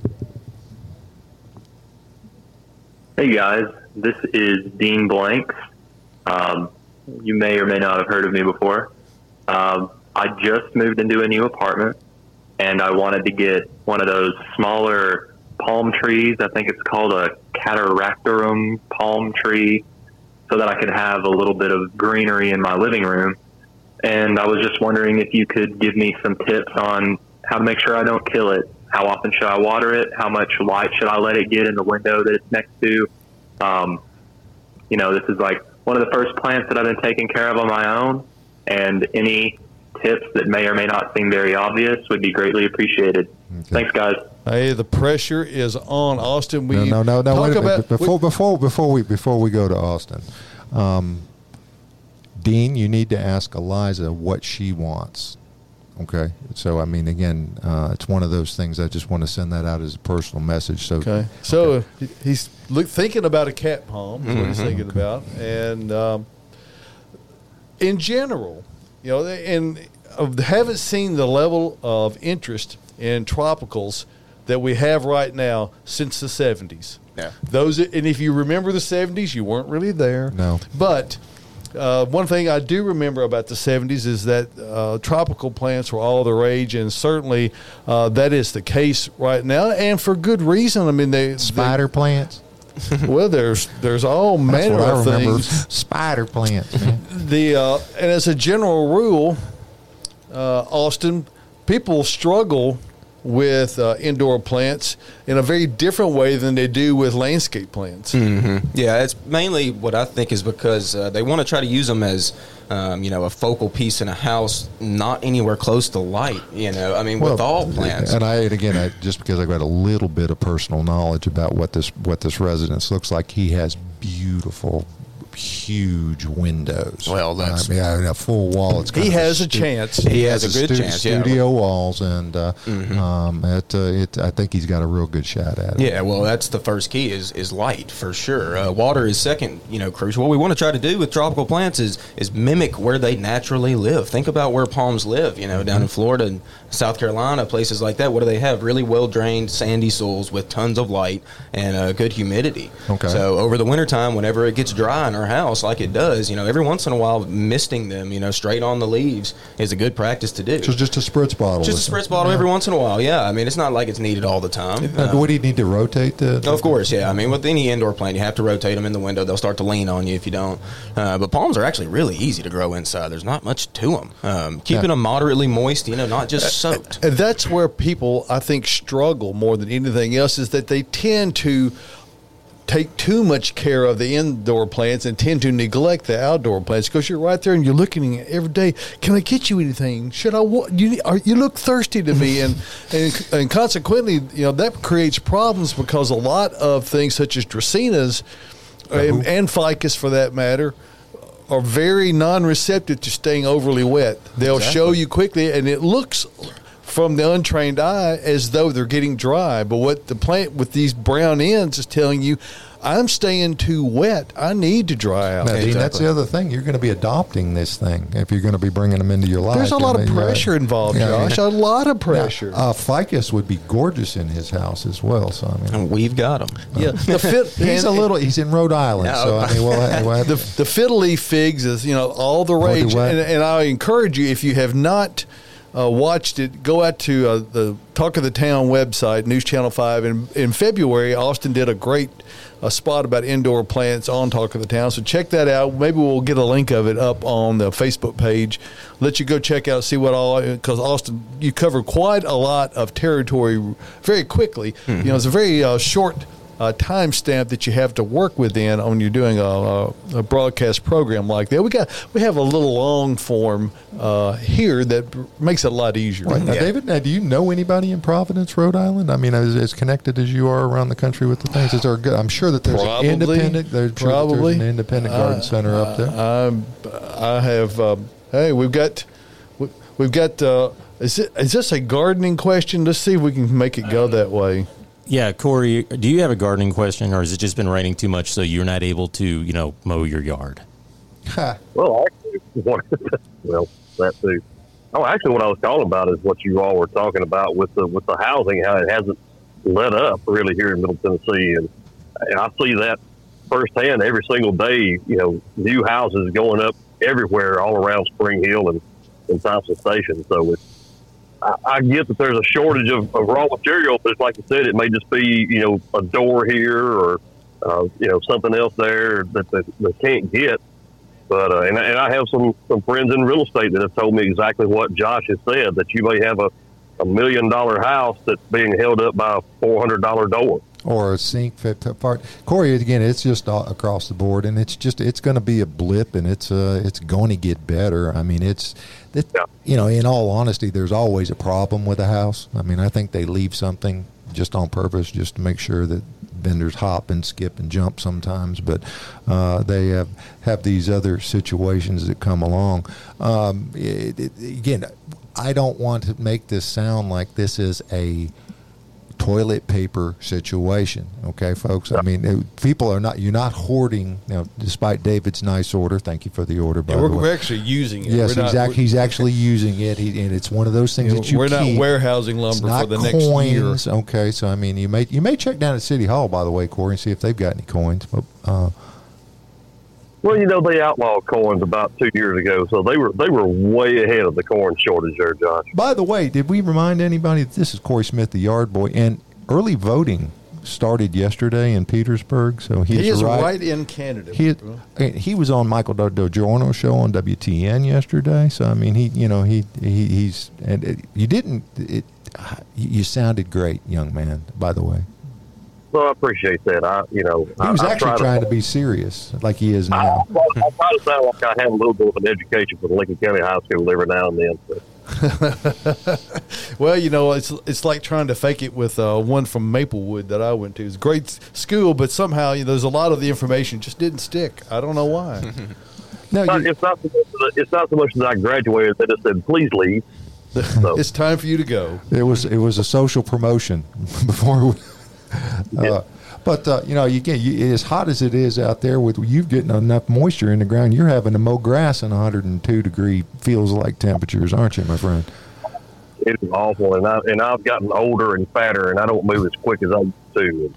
Hey guys, this is Dean Blanks. You may or may not have heard of me before. I just moved into a new apartment, and I wanted to get one of those smaller palm trees. I think it's called a Cataractarum palm tree, so that I could have a little bit of greenery in my living room. And I was just wondering if you could give me some tips on how to make sure I don't kill it. How often should I water it? How much light should I let it get in the window that it's next to? This is like one of the first plants that I've been taking care of on my own, and any tips that may or may not seem very obvious would be greatly appreciated. Okay. Thanks, guys. Hey, the pressure is on, Austin. No. Wait a minute. Before we go to Austin, Dean, you need to ask Eliza what she wants. Okay, so I mean, again, it's one of those things. I just want to send that out as a personal message. So, he's thinking about a cat palm. Is what he's thinking about, and in general, and haven't seen the level of interest in tropicals that we have right now since the 70s. Yeah, and if you remember the 70s, you weren't really there. No, but. One thing I do remember about the 70s is that tropical plants were all the rage, and certainly that is the case right now, and for good reason. I mean, spider plants. Well, there's all manner of things. Spider plants. Man. And as a general rule, Austin, people struggle with indoor plants in a very different way than they do with landscape plants. Mm-hmm. Yeah, it's mainly what I think is because they want to try to use them as, a focal piece in a house, not anywhere close to light. With all plants. And just because I've got a little bit of personal knowledge about what this residence looks like, he has beautiful, huge windows. Well, that's a full wall. He has a chance. He has a good chance. Studio walls, and I think he's got a real good shot at it. Yeah, well, that's the first key is light for sure. Water is second. Crucial. What we want to try to do with tropical plants is mimic where they naturally live. Think about where palms live. Down in Florida and South Carolina, places like that. What do they have? Really well drained, sandy soils with tons of light and good humidity. Okay. So over the wintertime, whenever it gets dry in our house like it does, every once in a while misting them, straight on the leaves is a good practice to do. So just a spritz bottle. Just a spritz bottle every once in a while, yeah. I mean, it's not like it's needed all the time. What do you need to rotate the? Of course, yeah. I mean, with any indoor plant, you have to rotate them in the window. They'll start to lean on you if you don't. But palms are actually really easy to grow inside. There's not much to them. Keeping them moderately moist, not just soaked. And that's where people, I think, struggle more than anything else, is that they tend to take too much care of the indoor plants and tend to neglect the outdoor plants, because you're right there and you're looking at it every day. Can I get you anything? Should I? You look thirsty to me, and consequently, that creates problems, because a lot of things such as dracaenas and ficus, for that matter, are very non-receptive to staying overly wet. They'll show you quickly, and it looks from the untrained eye as though they're getting dry. But what the plant with these brown ends is telling you, I'm staying too wet. I need to dry out. Now, Dean, that's the other thing. You're going to be adopting this thing if you're going to be bringing them into your life. There's a lot of pressure involved, Josh. A lot of pressure. Ficus would be gorgeous in his house as well. So and we've got him. Yeah, he's in Rhode Island. So the fiddle leaf figs is all the rage, and I encourage you, if you have not watched it, go out to the Talk of the Town website, News Channel 5. In February, Austin did a great spot about indoor plants on Talk of the Town. So check that out. Maybe we'll get a link of it up on the Facebook page. Let you go check out, see what all, because Austin, you cover quite a lot of territory very quickly. Mm-hmm. It's a very short timestamp that you have to work within when you're doing a broadcast program like that. We have a little long form here that makes it a lot easier. Right. Now, David, do you know anybody in Providence, Rhode Island? I mean, as connected as you are around the country with the things, is there good? I'm sure that there's an independent. There's an independent garden center up there. I have. Hey, we've got. Is this a gardening question? Let's see if we can make it go that way. Yeah, Corey, do you have a gardening question, or has it just been raining too much so you're not able to, mow your yard? Well, that too. Oh, actually, what I was calling about is what you all were talking about with the housing, how it hasn't let up really here in Middle Tennessee, and I see that firsthand every single day. New houses going up everywhere, all around Spring Hill and Thompson Station. So I get that there's a shortage of raw material, but like you said, it may just be, a door here or, something else there that they can't get. But, and I have some friends in real estate that have told me exactly what Josh has said, that you may have a $1 million house that's being held up by a $400 door. Or a sink fit part. Corey, again, it's just across the board, and it's going to be a blip, and it's going to get better. I mean, in all honesty, there's always a problem with a house. I mean, I think they leave something just on purpose, just to make sure that vendors hop and skip and jump sometimes, but they have these other situations that come along. Again, I don't want to make this sound like this is a toilet paper situation, okay, folks? I mean, people are not. You're not hoarding. Despite David's nice order, thank you for the order. By the way, we're actually using it. Yes, exactly. He's actually using it, and it's one of those things that we're not warehousing lumber for the next year. Okay, so I mean, you may check down at City Hall, by the way, Corey, and see if they've got any coins. Well, they outlawed coins about 2 years ago, so they were way ahead of the corn shortage there, Josh. By the way, did we remind anybody that this is Corey Smith, the yard boy, and early voting started yesterday in Petersburg, so he is right in Canada. He was on Michael DiGiorno's show on WTN yesterday, so I mean, he's and you sounded great, young man, by the way. Well, I appreciate that. He was actually trying to be serious, like he is now. I try to sound like I have a little bit of an education from Lincoln County High School every now and then. So. Well, it's like trying to fake it with one from Maplewood that I went to. It's a great school, but somehow there's a lot of the information just didn't stick. I don't know why. No, it's not so much that I graduated. They just said, "Please leave." So. It's time for you to go. It was a social promotion before. But as hot as it is out there, with you getting enough moisture in the ground, you're having to mow grass in 102-degree feels like temperatures, aren't you, my friend? It is awful, and I've gotten older and fatter, and I don't move as quick as I used to.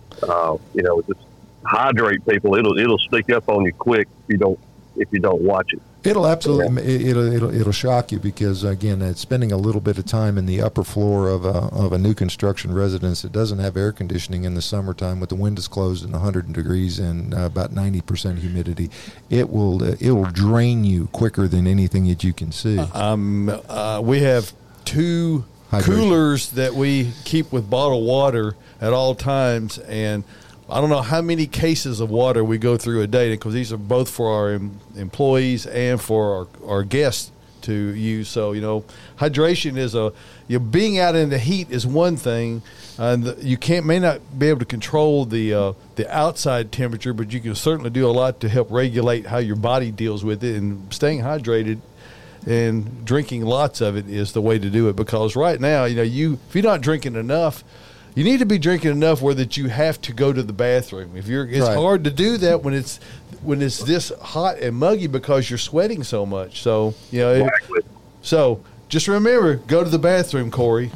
Just hydrate, people. It'll sneak up on you quick if you don't watch it. It'll absolutely it'll shock you because again, spending a little bit of time in the upper floor of a new construction residence that doesn't have air conditioning in the summertime with the windows closed and 100 degrees and about 90% humidity, it will drain you quicker than anything that you can see. We have two coolers that we keep with bottled water at all times, and I don't know how many cases of water we go through a day, because these are both for our employees and for our guests to use. So, hydration is being out in the heat is one thing, and you may not be able to control the outside temperature, but you can certainly do a lot to help regulate how your body deals with it. And staying hydrated and drinking lots of it is the way to do it, because right now, if you're not drinking enough, you need to be drinking enough where that you have to go to the bathroom. It's hard to do that when it's this hot and muggy because you're sweating so much. So exactly. So just remember, go to the bathroom, Corey.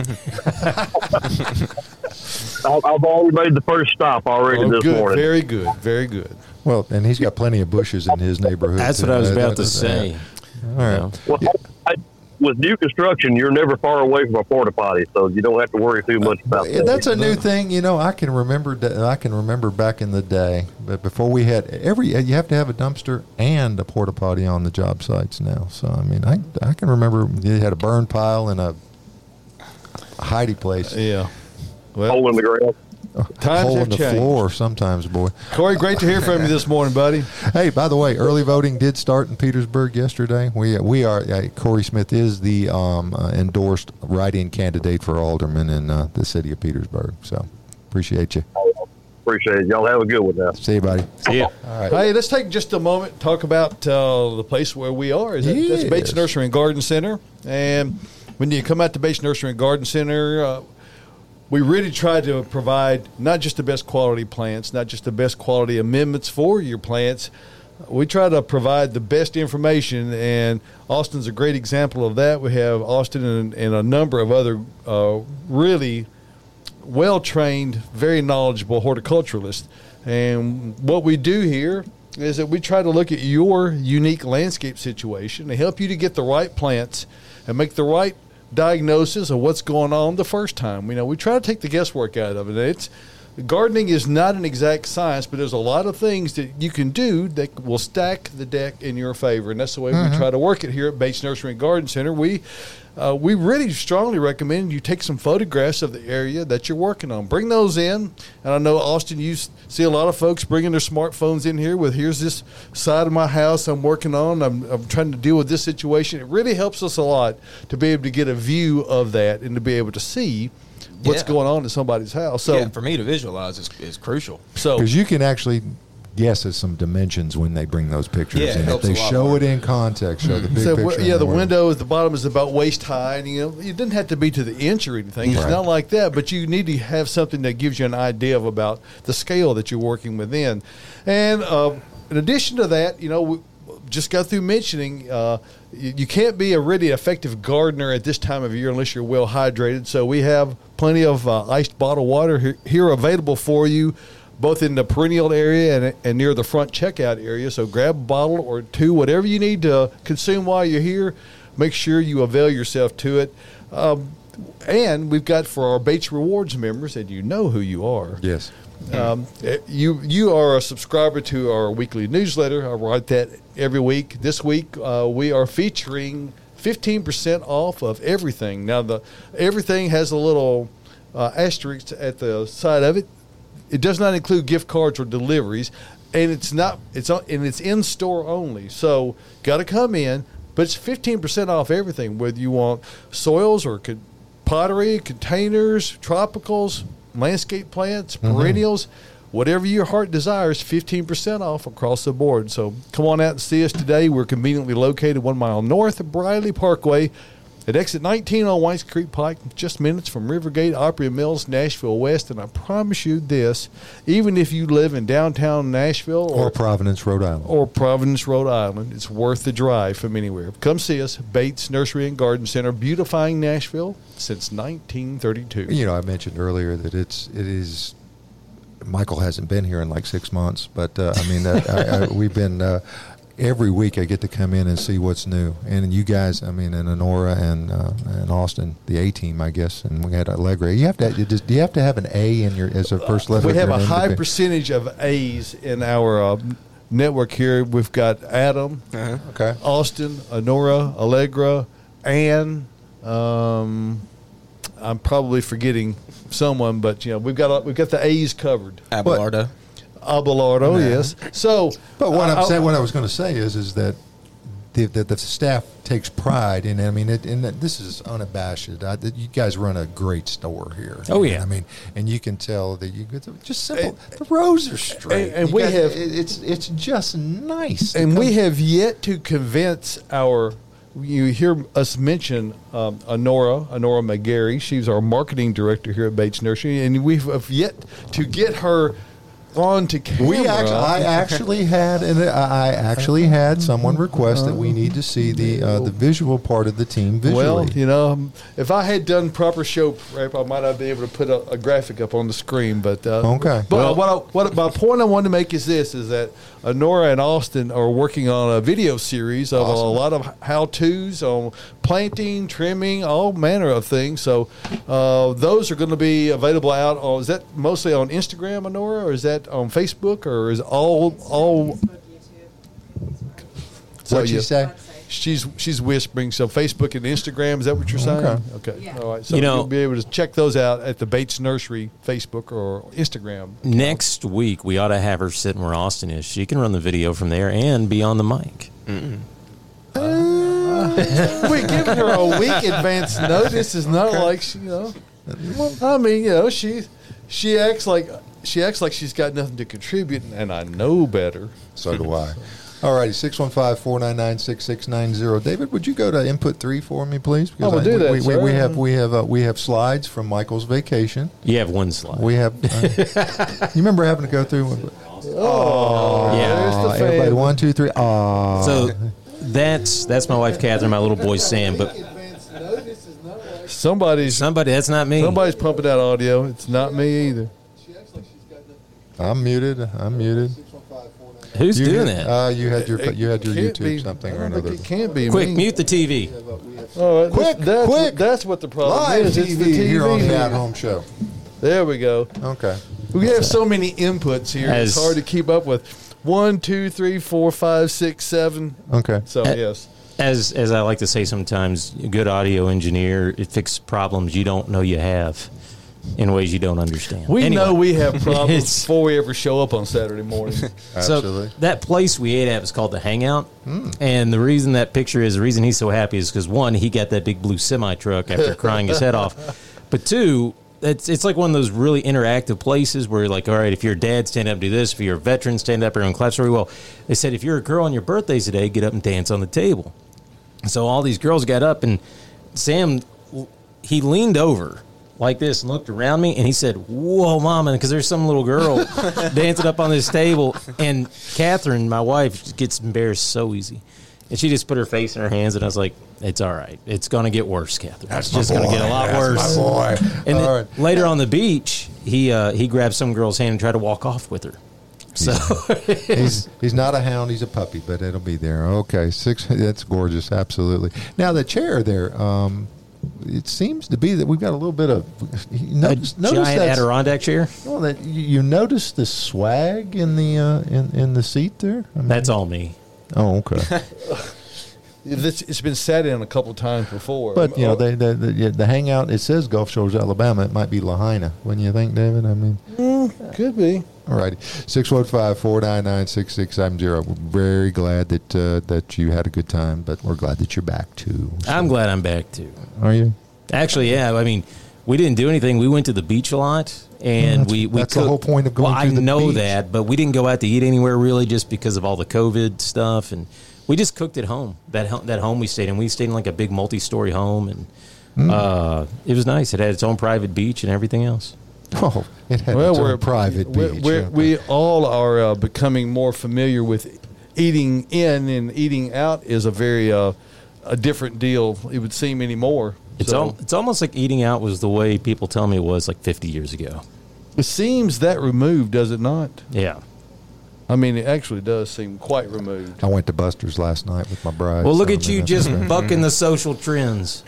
I've already made the first stop already this morning. Very good, very good. Well, and he's got plenty of bushes in his neighborhood. That's what I was about to say. All right. Well, with new construction, you're never far away from a porta potty, so you don't have to worry too much about that. That's a new thing. I can remember back in the day, but before we had you have to have a dumpster and a porta potty on the job sites now. So I mean, I can remember you had a burn pile and a hidey place. Yeah. Hole in the ground. hole in the floor sometimes, boy. Corey, great to hear from you this morning, buddy. Hey, by the way, early voting did start in Petersburg yesterday. We are Corey Smith is the endorsed write-in candidate for alderman in the city of Petersburg. So appreciate you. Appreciate it. Y'all have a good one now. See you, buddy. See ya. All right. Hey, let's take just a moment to talk about the place where we are. That's Bates Nursery and Garden Center. And when you come out to Bates Nursery and Garden Center, we really try to provide not just the best quality plants, not just the best quality amendments for your plants. We try to provide the best information, and Austin's a great example of that. We have Austin and a number of other really well-trained, very knowledgeable horticulturalists. And what we do here is that we try to look at your unique landscape situation and help you to get the right plants and make the right diagnosis of what's going on the first time. We try to take the guesswork out of it. Gardening is not an exact science, but there's a lot of things that you can do that will stack the deck in your favor, and that's the way we try to work it here at Bates Nursery and Garden Center. We really strongly recommend you take some photographs of the area that you're working on. Bring those in, and I know, Austin, you see a lot of folks bringing their smartphones in here with, here's this side of my house I'm working on. I'm trying to deal with this situation. It really helps us a lot to be able to get a view of that and to be able to see what's going on in somebody's house. So for me to visualize is crucial. So because you can actually guess at some dimensions when they bring those pictures in. If they show it in context, show the big picture. The window at the bottom is about waist high, and it doesn't have to be to the inch or anything. It's not like that, but you need to have something that gives you an idea of about the scale that you're working within. And in addition to that, we just got through mentioning you can't be a really effective gardener at this time of year unless you're well hydrated. So we have plenty of iced bottled water here available for you, both in the perennial area and near the front checkout area. So grab a bottle or two, whatever you need to consume while you're here. Make sure you avail yourself to it. And we've got for our Bates Rewards members, and you know who you are. Yes. You are a subscriber to our weekly newsletter. I write that every week. This week we are featuring 15% off of everything. Now everything has a little asterisk at the side of it. It does not include gift cards or deliveries, and it's in store only. So got to come in, but it's 15% off everything, whether you want soils or pottery, containers, tropicals, landscape plants, perennials, whatever your heart desires, 15% off across the board. So come on out and see us today. We're conveniently located 1 mile north of Briley Parkway at exit 19 on Whites Creek Pike, just minutes from Rivergate, Opry Mills, Nashville West. And I promise you this, even if you live in downtown Nashville or Providence, Rhode Island. It's worth the drive from anywhere. Come see us, Bates Nursery and Garden Center, beautifying Nashville since 1932. I mentioned earlier that it is Michael hasn't been here in like 6 months, but we've been every week I get to come in and see what's new. And you guys, and Honora and Austin, the A team, I guess, and we had Allegra. Do you have to have an A in your as a first letter? We have a high percentage of A's in our network here. We've got Adam, Austin, Honora, Allegra, Ann. I'm probably forgetting someone, but we've got the A's covered. Abelardo, yes. So, but what I was going to say is that the staff takes pride in. This is unabashed. You guys run a great store here. Oh yeah. And you can tell that you get just simple. The rows are straight, and it's just nice. And we have yet to convince our. You hear us mention Honora McGarry. She's our marketing director here at Bates Nursery, and we have yet to get her on to camera. I actually had someone request that we need to see the visual part of the team visually. Well, if I had done proper show prep, I might not be able to put a graphic up on the screen. But okay. But what my point I wanted to make is that Honora and Austin are working on a video series of a lot of how-tos on planting, trimming, all manner of things. So those are going to be available out on. Is that mostly on Instagram, Honora, or is that on Facebook, or is all? What'd you say? she's whispering. So Facebook and Instagram, is that what you're saying? Okay. Yeah. All right. So you'll be able to check those out at the Bates Nursery Facebook or Instagram. Next week, we ought to have her sitting where Austin is. She can run the video from there and be on the mic. We're giving her a week advance notice. It's not like she, I mean, she acts like she's got nothing to contribute, and I know better. So do I. All righty, 615-499-6690. David, would you go to input 3 for me, please? Because we'll do that. We have slides from Michael's vacation. You have one slide. We have. You remember having to go through? Yeah. Everybody, 1, 2, 3. Oh. So that's my wife Catherine, my little boy Sam. But somebody. That's not me. Somebody's pumping out audio. It's not me either. I'm muted. Who's doing that? You had your YouTube something or another. It can't be Quick, me. mute the TV. All right, quick! That's what the problem Live is. It's TV the TV here on the meter. At Home Show. There we go. Okay. We have so many inputs here. It's hard to keep up with. 1, 2, 3, 4, 5, 6, 7. Okay. So yes. As I like to say sometimes, a good audio engineer, it fixes problems you don't know you have in ways you don't understand. We know we have problems before we ever show up on Saturday morning. Absolutely. So that place we ate at was called the Hangout. And the reason that picture is, the reason he's so happy is because, one, he got that big blue semi-truck after crying his head off. But two, it's like one of those really interactive places where you're like, all right, if you're a dad, stand up and do this. If you're a veteran, stand up and clap story. Well, they said, if you're a girl on your birthday today, get up and dance on the table. So all these girls got up, and Sam, he leaned over like this and looked around me, and he said, whoa, Mama, because there's some little girl dancing up on this table. And Catherine, my wife, gets embarrassed so easy. And she just put her face in her hands, and I was like, it's all right. It's going to get worse, Catherine. It's just going to get a lot worse. My boy. And then later on the beach, he grabbed some girl's hand and tried to walk off with her. So he's not a hound, he's a puppy, but it'll be there. Okay, 6. That's gorgeous, absolutely. Now the chair there, it seems to be that we've got a little bit of notice giant Adirondack chair. Well, that you notice the swag in the in the seat there. I mean, that's all me. Oh, okay. It's been sat in a couple of times before. But, the hangout, it says Gulf Shores, Alabama. It might be Lahaina. Wouldn't you think, David? I mean. Could be. All righty. 615-499-6690. We're very glad that you had a good time, but we're glad that you're back, too. So. I'm glad I'm back, too. Are you? Actually, yeah. I mean, we didn't do anything. We went to the beach a lot. And we that's cooked. The whole point of going to the beach. I know that, but we didn't go out to eat anywhere really just because of all the COVID stuff. And we just cooked at home. That home we stayed in. We stayed in like a big multi-story home. And it was nice. It had its own private beach and everything else. Oh, it had its own private beach. We all are becoming more familiar with eating in and eating out is a very a different deal, it would seem, anymore. It's almost like eating out was the way people tell me it was like 50 years ago. It seems that removed, does it not? Yeah. I mean, it actually does seem quite removed. I went to Buster's last night with my bride. Well, look at you just bucking the social trends.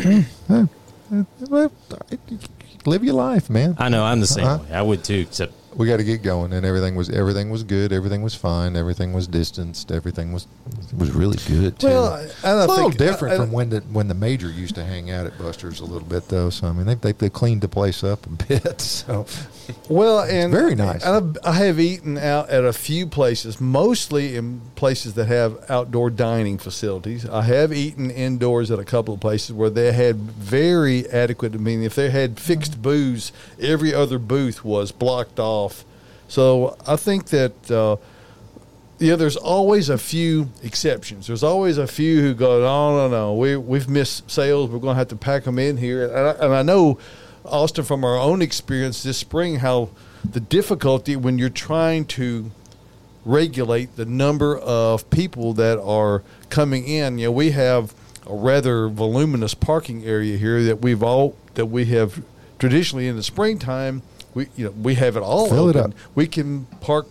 Live your life, man. I know. I'm the same way. I would too, except we got to get going, and everything was good, everything was fine, everything was distanced, everything was really good too. Well, it's a little different from when the major used to hang out at Buster's a little bit though. So I mean, they cleaned the place up a bit. So well, and it's very nice. I have eaten out at a few places, mostly in places that have outdoor dining facilities. I have eaten indoors at a couple of places where they had very adequate. I mean, if they had fixed booze, every other booth was blocked off. So I think that, there's always a few exceptions. There's always a few who go, no, we've missed sales. We're going to have to pack them in here. And I know, Austin, from our own experience this spring, how the difficulty when you're trying to regulate the number of people that are coming in. You know, we have a rather voluminous parking area here that we have traditionally in the springtime. We have it all Fill open. It up. We can park,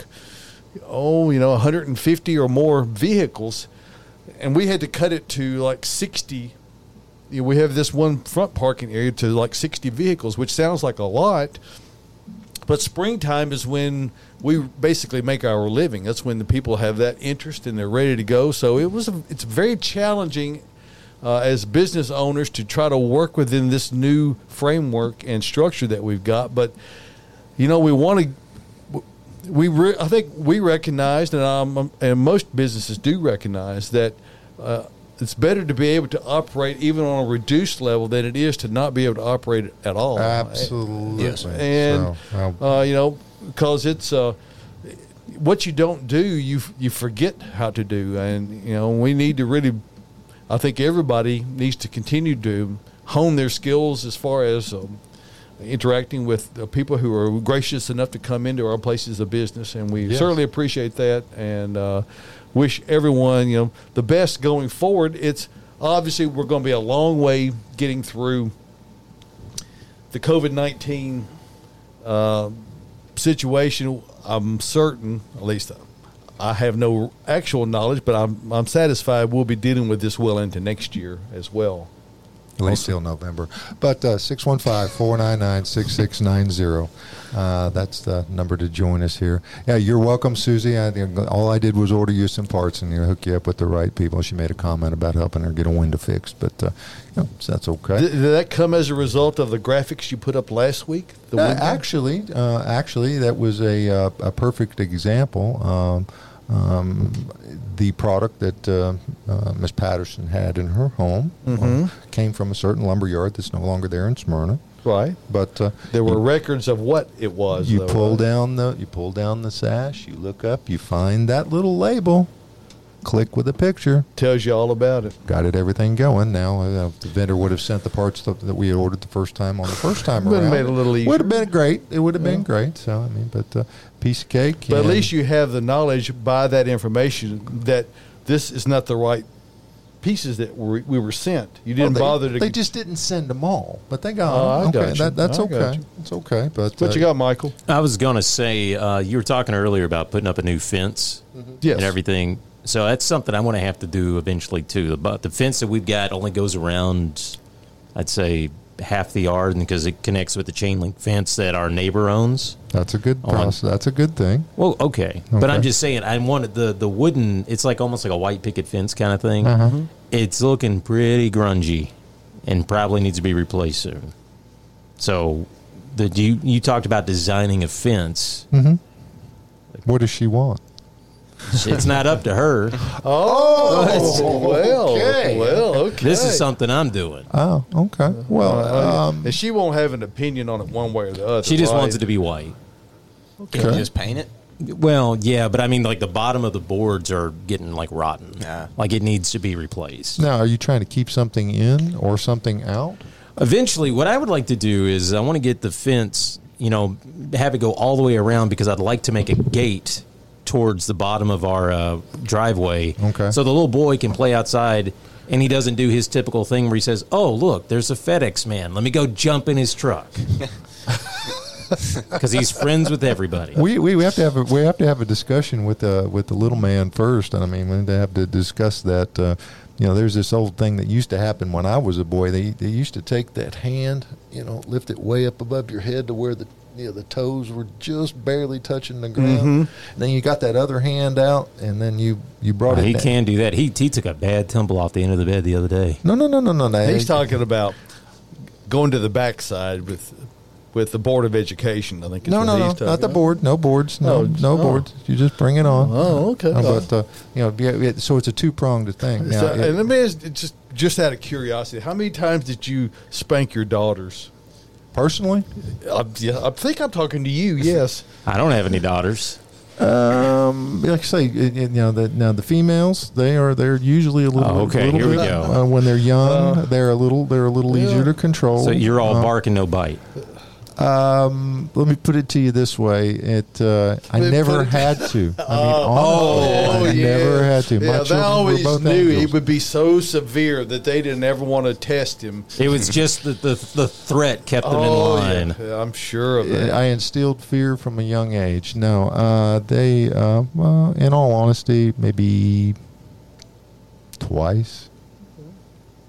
150 or more vehicles, and we had to cut it to like 60. We have this one front parking area to like 60 vehicles, which sounds like a lot, But springtime is when we basically make our living. That's when the people have that interest and they're ready to go. So it's very challenging as business owners to try to work within this new framework and structure that we've got. But we want to. I think we recognized, and most businesses do recognize that it's better to be able to operate even on a reduced level than it is to not be able to operate at all. Absolutely. Yes. And because it's what you don't do, you forget how to do, and we need to really. I think everybody needs to continue to hone their skills as far as interacting with people who are gracious enough to come into our places of business, and we certainly appreciate that, and wish everyone the best going forward. It's obviously we're going to be a long way getting through the COVID-19 situation. I'm certain, at least I have no actual knowledge, but I'm satisfied we'll be dealing with this well into next year as well. At least till November. But 615-499-6690. That's the number to join us here. Yeah, you're welcome, Susie. All I did was order you some parts and hook you up with the right people. She made a comment about helping her get a window fixed, but that's okay. Did that come as a result of the graphics you put up last week? Actually, that was a perfect example. The product that Miss Patterson had in her home came from a certain lumber yard that's no longer there in Smyrna. Right, but there were records of what it was. You pull down the sash. You look up. You find that little label. Click with a picture. Tells you all about it. Got everything going. Now the vendor would have sent the parts that we had ordered the first time on the first time around. Would have made it a little easier. Would have been great. It would have been great. So but piece of cake. But at least you have the knowledge by that information that this is not the right pieces that we were sent. You didn't bother to. They just didn't send them all, but they got them. Okay, that's okay. It's okay. But what you got, Michael? I was going to say you were talking earlier about putting up a new fence and everything. So that's something I'm going to have to do eventually too. The fence that we've got only goes around, I'd say, half the yard, because it connects with the chain link fence that our neighbor owns. That's a good process. That's a good thing. Well, okay. But I'm just saying, I wanted the wooden. It's like almost like a white picket fence kind of thing. It's looking pretty grungy, and probably needs to be replaced soon. So, you talked about designing a fence. What does she want? It's not up to her. Okay. This is something I'm doing. Oh, okay. Well, and she won't have an opinion on it one way or the other. She just wants it to be white. Okay. Can you just paint it? Well, yeah, but I mean, like the bottom of the boards are getting like rotten. Yeah. Like it needs to be replaced. Now, are you trying to keep something in or something out? Eventually, what I would like to do is I want to get the fence, have it go all the way around, because I'd like to make a gate towards the bottom of our driveway. Okay. So the little boy can play outside, and he doesn't do his typical thing where he says, "Oh, look, there's a FedEx man. Let me go jump in his truck." Because he's friends with everybody. We have to have a discussion with the little man first. And I mean, we have to discuss that. There's this old thing that used to happen when I was a boy. They used to take that hand, lift it way up above your head to where the toes were just barely touching the ground. And then you got that other hand out, and then you brought it He down. can do that. He took a bad tumble off the end of the bed the other day. No. He's talking about going to the backside with the Board of Education, I think. No, not the board. No boards. No boards. You just bring it on. Oh, okay. But so it's a two-pronged thing. Now, and let me ask, just out of curiosity, how many times did you spank your daughters? Personally? I think I'm talking to you. Yes. I don't have any daughters. Like I say, the females, they're usually a little. Oh, okay, here we go. When they're young, they're a little easier to control. So you're all bark and no bite. Let me put it to you this way: I never had to. I never had to. Yeah, they always knew he would be so severe that they didn't ever want to test him. It was just the threat kept them in line. Yeah, I'm sure of that. I instilled fear from a young age. No, they, in all honesty, maybe twice.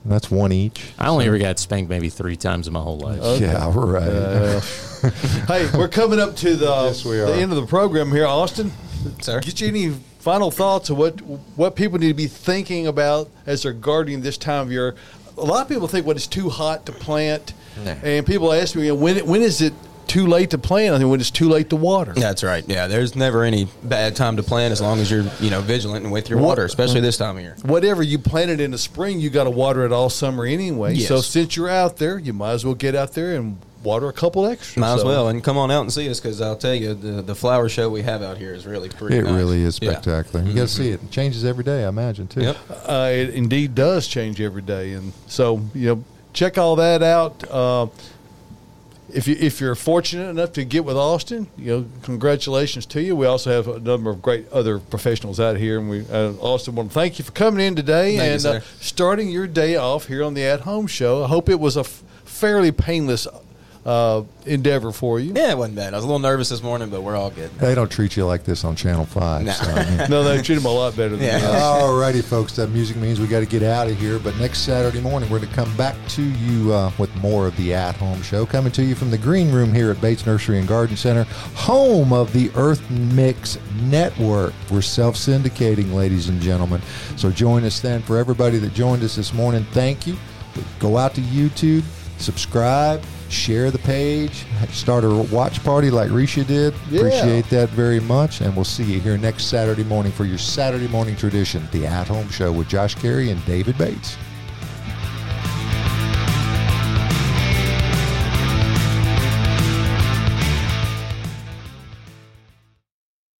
That's one each. I only ever got spanked maybe 3 times in my whole life. Okay. Yeah, right. Hey, we're coming up to the end of the program here, Austin. Sir? Get you any final thoughts of what people need to be thinking about as they're gardening this time of year? A lot of people think when it's too hot to plant, and people ask me, when is it too late to plant? I think when it's too late to water. That's right. Yeah, there's never any bad time to plant as long as you're vigilant and with your water, especially this time of year. Whatever you planted in the spring, you got to water it all summer anyway. Yes. So since you're out there, you might as well get out there and water a couple extra. Might as well, and come on out and see us, because I'll tell you, the flower show we have out here is really pretty nice. It really is spectacular. You got to see it. It changes every day, I imagine, too. Yep. It indeed does change every day, and so check all that out. If you're fortunate enough to get with Austin, congratulations to you. We also have a number of great other professionals out here, and we Austin want to thank you for coming in today and starting your day off here on the At Home Show. I hope it was a fairly painless endeavor for you. Yeah, it wasn't bad. I was a little nervous this morning, but we're all good. They don't treat you like this on Channel 5. No, No, they treat them a lot better than us. All righty, folks. That music means we got to get out of here. But next Saturday morning, we're going to come back to you with more of the At Home Show, coming to you from the green room here at Bates Nursery and Garden Center, home of the Earth Mix Network. We're self-syndicating, ladies and gentlemen. So join us then. For everybody that joined us this morning, thank you. Go out to YouTube, subscribe, share the page, start a watch party like Risha did. Yeah. Appreciate that very much. And we'll see you here next Saturday morning for your Saturday morning tradition, the At Home Show with Josh Carey and David Bates.